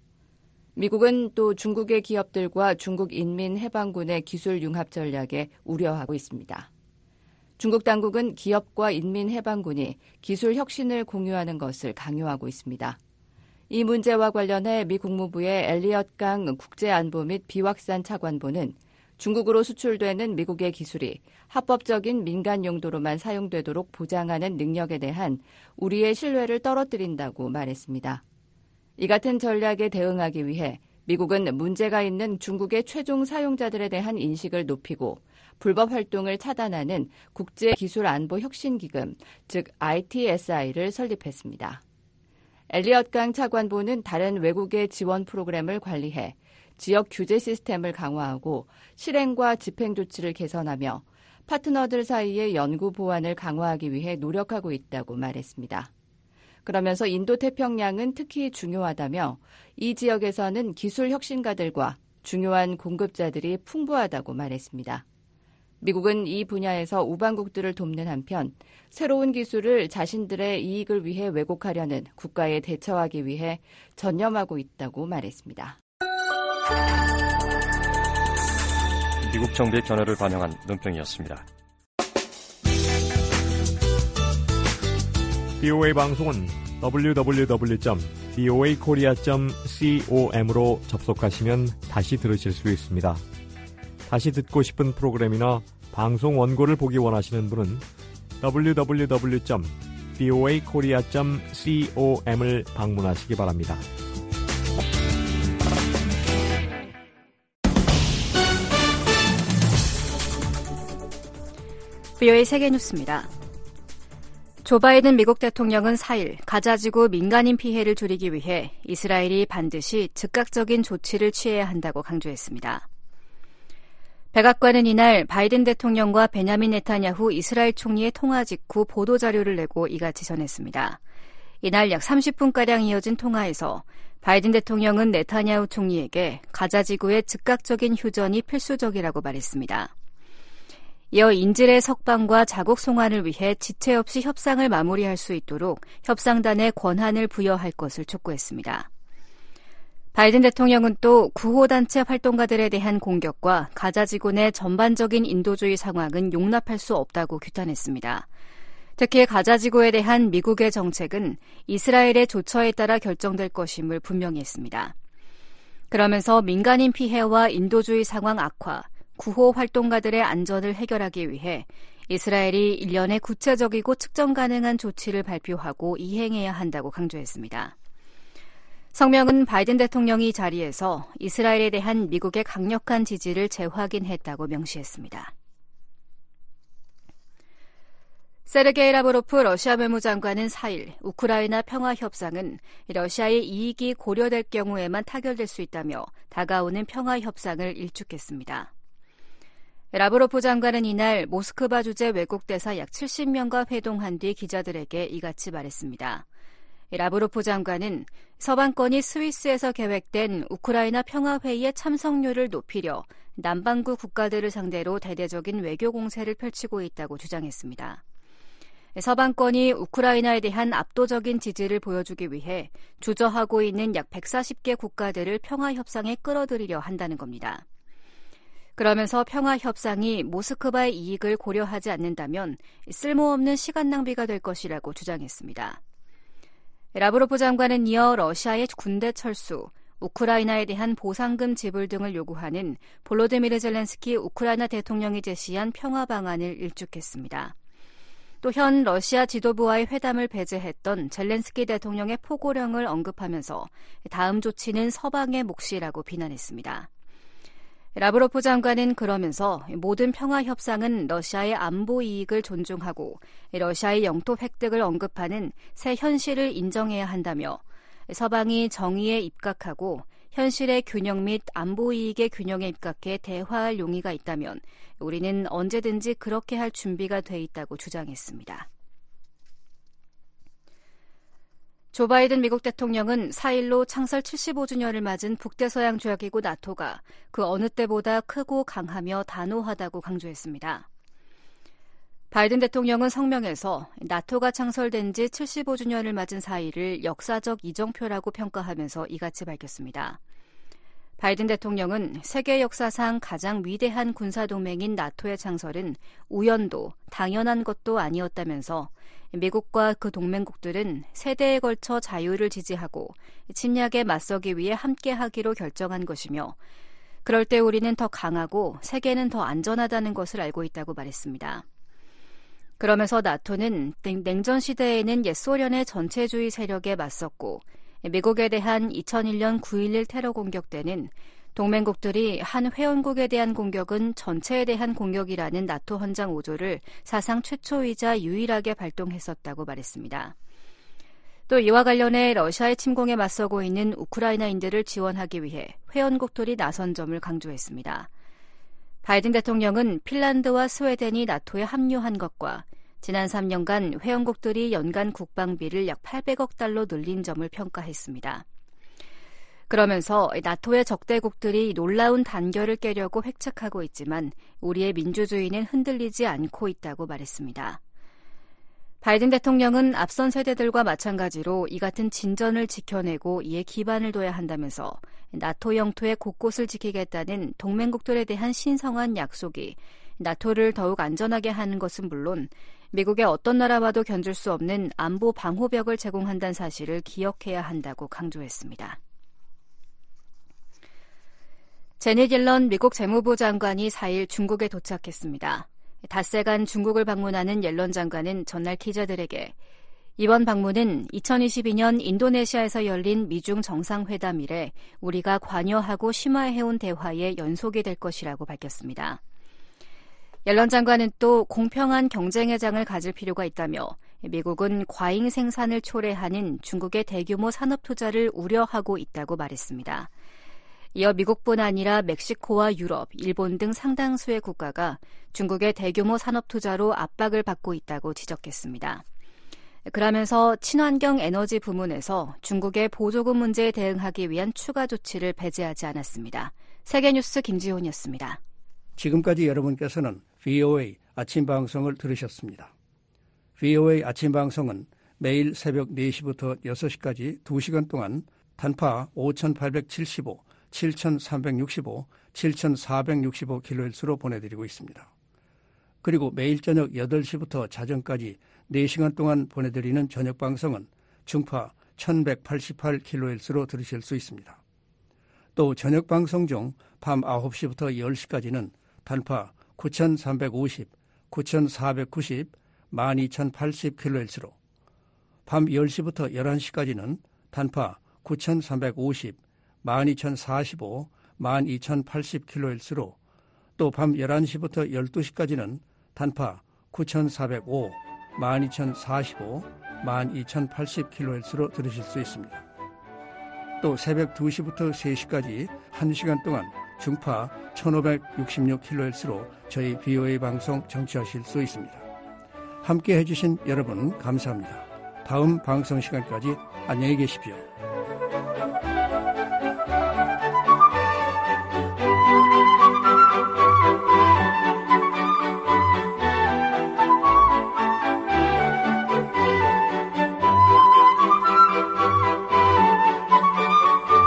미국은 또 중국의 기업들과 중국 인민해방군의 기술 융합 전략에 우려하고 있습니다. 중국 당국은 기업과 인민해방군이 기술 혁신을 공유하는 것을 강요하고 있습니다. 이 문제와 관련해 미 국무부의 엘리엇 강 국제안보 및 비확산 차관보는 중국으로 수출되는 미국의 기술이 합법적인 민간 용도로만 사용되도록 보장하는 능력에 대한 우리의 신뢰를 떨어뜨린다고 말했습니다. 이 같은 전략에 대응하기 위해 미국은 문제가 있는 중국의 최종 사용자들에 대한 인식을 높이고 불법 활동을 차단하는 국제기술안보혁신기금, 즉 아이티에스아이를 설립했습니다. 엘리엇 강 차관보는 다른 외국의 지원 프로그램을 관리해 지역 규제 시스템을 강화하고 실행과 집행 조치를 개선하며 파트너들 사이의 연구 보완을 강화하기 위해 노력하고 있다고 말했습니다. 그러면서 인도태평양은 특히 중요하다며 이 지역에서는 기술 혁신가들과 중요한 공급자들이 풍부하다고 말했습니다. 미국은 이 분야에서 우방국들을 돕는 한편 새로운 기술을 자신들의 이익을 위해 왜곡하려는 국가에 대처하기 위해 전념하고 있다고 말했습니다. 미국 정부의 견해를 반영한 논평이었습니다. 비오에이 방송은 더블유 더블유 더블유 점 비오에이 코리아 점 com으로 접속하시면 다시 들으실 수 있습니다. 다시 듣고 싶은 프로그램이나 방송 원고를 보기 원하시는 분은 더블유 더블유 더블유 점 비오에이 코리아 점 com을 방문하시기 바랍니다. 비오에이 세계뉴스입니다. 조 바이든 미국 대통령은 사일 가자지구 민간인 피해를 줄이기 위해 이스라엘이 반드시 즉각적인 조치를 취해야 한다고 강조했습니다. 백악관은 이날 바이든 대통령과 베냐민 네타냐후 이스라엘 총리의 통화 직후 보도자료를 내고 이같이 전했습니다. 이날 약 삼십 분가량 이어진 통화에서 바이든 대통령은 네타냐후 총리에게 가자지구의 즉각적인 휴전이 필수적이라고 말했습니다. 이어 인질의 석방과 자국 송환을 위해 지체 없이 협상을 마무리할 수 있도록 협상단에 권한을 부여할 것을 촉구했습니다. 바이든 대통령은 또 구호단체 활동가들에 대한 공격과 가자지구 내 전반적인 인도주의 상황은 용납할 수 없다고 규탄했습니다. 특히 가자지구에 대한 미국의 정책은 이스라엘의 조처에 따라 결정될 것임을 분명히 했습니다. 그러면서 민간인 피해와 인도주의 상황 악화, 구호 활동가들의 안전을 해결하기 위해 이스라엘이 일련의 구체적이고 측정 가능한 조치를 발표하고 이행해야 한다고 강조했습니다. 성명은 바이든 대통령이 이 자리에서 이스라엘에 대한 미국의 강력한 지지를 재확인했다고 명시했습니다. 세르게이 라브로프 러시아 외무장관은 사일 우크라이나 평화협상은 러시아의 이익이 고려될 경우에만 타결될 수 있다며 다가오는 평화협상을 일축했습니다. 라브로프 장관은 이날 모스크바 주재 외국대사 약 칠십 명과 회동한 뒤 기자들에게 이같이 말했습니다. 라브로프 장관은 서방권이 스위스에서 계획된 우크라이나 평화회의의 참석률을 높이려 남반구 국가들을 상대로 대대적인 외교 공세를 펼치고 있다고 주장했습니다. 서방권이 우크라이나에 대한 압도적인 지지를 보여주기 위해 주저하고 있는 약 백사십 개 국가들을 평화협상에 끌어들이려 한다는 겁니다. 그러면서 평화협상이 모스크바의 이익을 고려하지 않는다면 쓸모없는 시간 낭비가 될 것이라고 주장했습니다. 라브로프 장관은 이어 러시아의 군대 철수, 우크라이나에 대한 보상금 지불 등을 요구하는 볼로디미르 젤렌스키 우크라이나 대통령이 제시한 평화 방안을 일축했습니다. 또 현 러시아 지도부와의 회담을 배제했던 젤렌스키 대통령의 포고령을 언급하면서 다음 조치는 서방의 몫이라고 비난했습니다. 라브로프 장관은 그러면서 모든 평화 협상은 러시아의 안보 이익을 존중하고 러시아의 영토 획득을 언급하는 새 현실을 인정해야 한다며 서방이 정의에 입각하고 현실의 균형 및 안보 이익의 균형에 입각해 대화할 용의가 있다면 우리는 언제든지 그렇게 할 준비가 돼 있다고 주장했습니다. 조 바이든 미국 대통령은 사일로 창설 칠십오 주년을 맞은 북대서양 조약기구 나토가 그 어느 때보다 크고 강하며 단호하다고 강조했습니다. 바이든 대통령은 성명에서 나토가 창설된 지 칠십오 주년을 맞은 사일을 역사적 이정표라고 평가하면서 이같이 밝혔습니다. 바이든 대통령은 세계 역사상 가장 위대한 군사동맹인 나토의 창설은 우연도 당연한 것도 아니었다면서 미국과 그 동맹국들은 세대에 걸쳐 자유를 지지하고 침략에 맞서기 위해 함께하기로 결정한 것이며 그럴 때 우리는 더 강하고 세계는 더 안전하다는 것을 알고 있다고 말했습니다. 그러면서 나토는 냉전 시대에는 옛 소련의 전체주의 세력에 맞섰고 미국에 대한 이천일 년 구일일 테러 공격 때는 동맹국들이 한 회원국에 대한 공격은 전체에 대한 공격이라는 나토 헌장 오 조를 사상 최초이자 유일하게 발동했었다고 말했습니다. 또 이와 관련해 러시아의 침공에 맞서고 있는 우크라이나인들을 지원하기 위해 회원국들이 나선 점을 강조했습니다. 바이든 대통령은 핀란드와 스웨덴이 나토에 합류한 것과 지난 삼 년간 회원국들이 연간 국방비를 약 팔백억 달러 늘린 점을 평가했습니다. 그러면서 나토의 적대국들이 놀라운 단결을 깨려고 획책하고 있지만 우리의 민주주의는 흔들리지 않고 있다고 말했습니다. 바이든 대통령은 앞선 세대들과 마찬가지로 이 같은 진전을 지켜내고 이에 기반을 둬야 한다면서 나토 영토의 곳곳을 지키겠다는 동맹국들에 대한 신성한 약속이 나토를 더욱 안전하게 하는 것은 물론 미국의 어떤 나라와도 견줄 수 없는 안보 방호벽을 제공한다는 사실을 기억해야 한다고 강조했습니다. 제닛 옐런 미국 재무부 장관이 사일 중국에 도착했습니다. 닷새간 중국을 방문하는 옐런 장관은 전날 기자들에게 이번 방문은 이천이십이 년 인도네시아에서 열린 미중 정상회담 이래 우리가 관여하고 심화해온 대화의 연속이 될 것이라고 밝혔습니다. 옐런 장관은 또 공평한 경쟁의 장을 가질 필요가 있다며 미국은 과잉 생산을 초래하는 중국의 대규모 산업 투자를 우려하고 있다고 말했습니다. 이어 미국뿐 아니라 멕시코와 유럽, 일본 등 상당수의 국가가 중국의 대규모 산업 투자로 압박을 받고 있다고 지적했습니다. 그러면서 친환경 에너지 부문에서 중국의 보조금 문제에 대응하기 위한 추가 조치를 배제하지 않았습니다. 세계뉴스 김지훈이었습니다. 지금까지 여러분께서는 브이오에이 아침 방송을 들으셨습니다. 브이오에이 아침 방송은 매일 새벽 네 시부터 여섯 시까지 두 시간 동안 단파 오천팔백칠십오, 칠천삼백육십오, 칠천사백육십오 킬로헤르츠로 보내드리고 있습니다. 그리고 매일 저녁 여덟 시부터 자정까지 네 시간 동안 보내드리는 저녁 방송은 중파 천백팔십팔 킬로헤르츠로 들으실 수 있습니다. 또 저녁 방송 중 밤 아홉 시부터 열 시까지는 단파 구천삼백오십, 구천사백구십, 만 이천팔십 킬로헤르츠로 밤 열 시부터 열한 시까지는 단파 구천삼백오십, 만 이천사십오, 만 이천팔십 킬로헤르츠로 또 밤 열한 시부터 열두 시까지는 단파 구천사백오, 만 이천사십오, 만 이천팔십 킬로헤르츠로 들으실 수 있습니다. 또 새벽 두 시부터 세 시까지 한 시간 동안 중파 천오백육십육 킬로헤르츠로 저희 브이오에이 방송 청취하실 수 있습니다. 함께 해주신 여러분 감사합니다. 다음 방송 시간까지 안녕히 계십시오.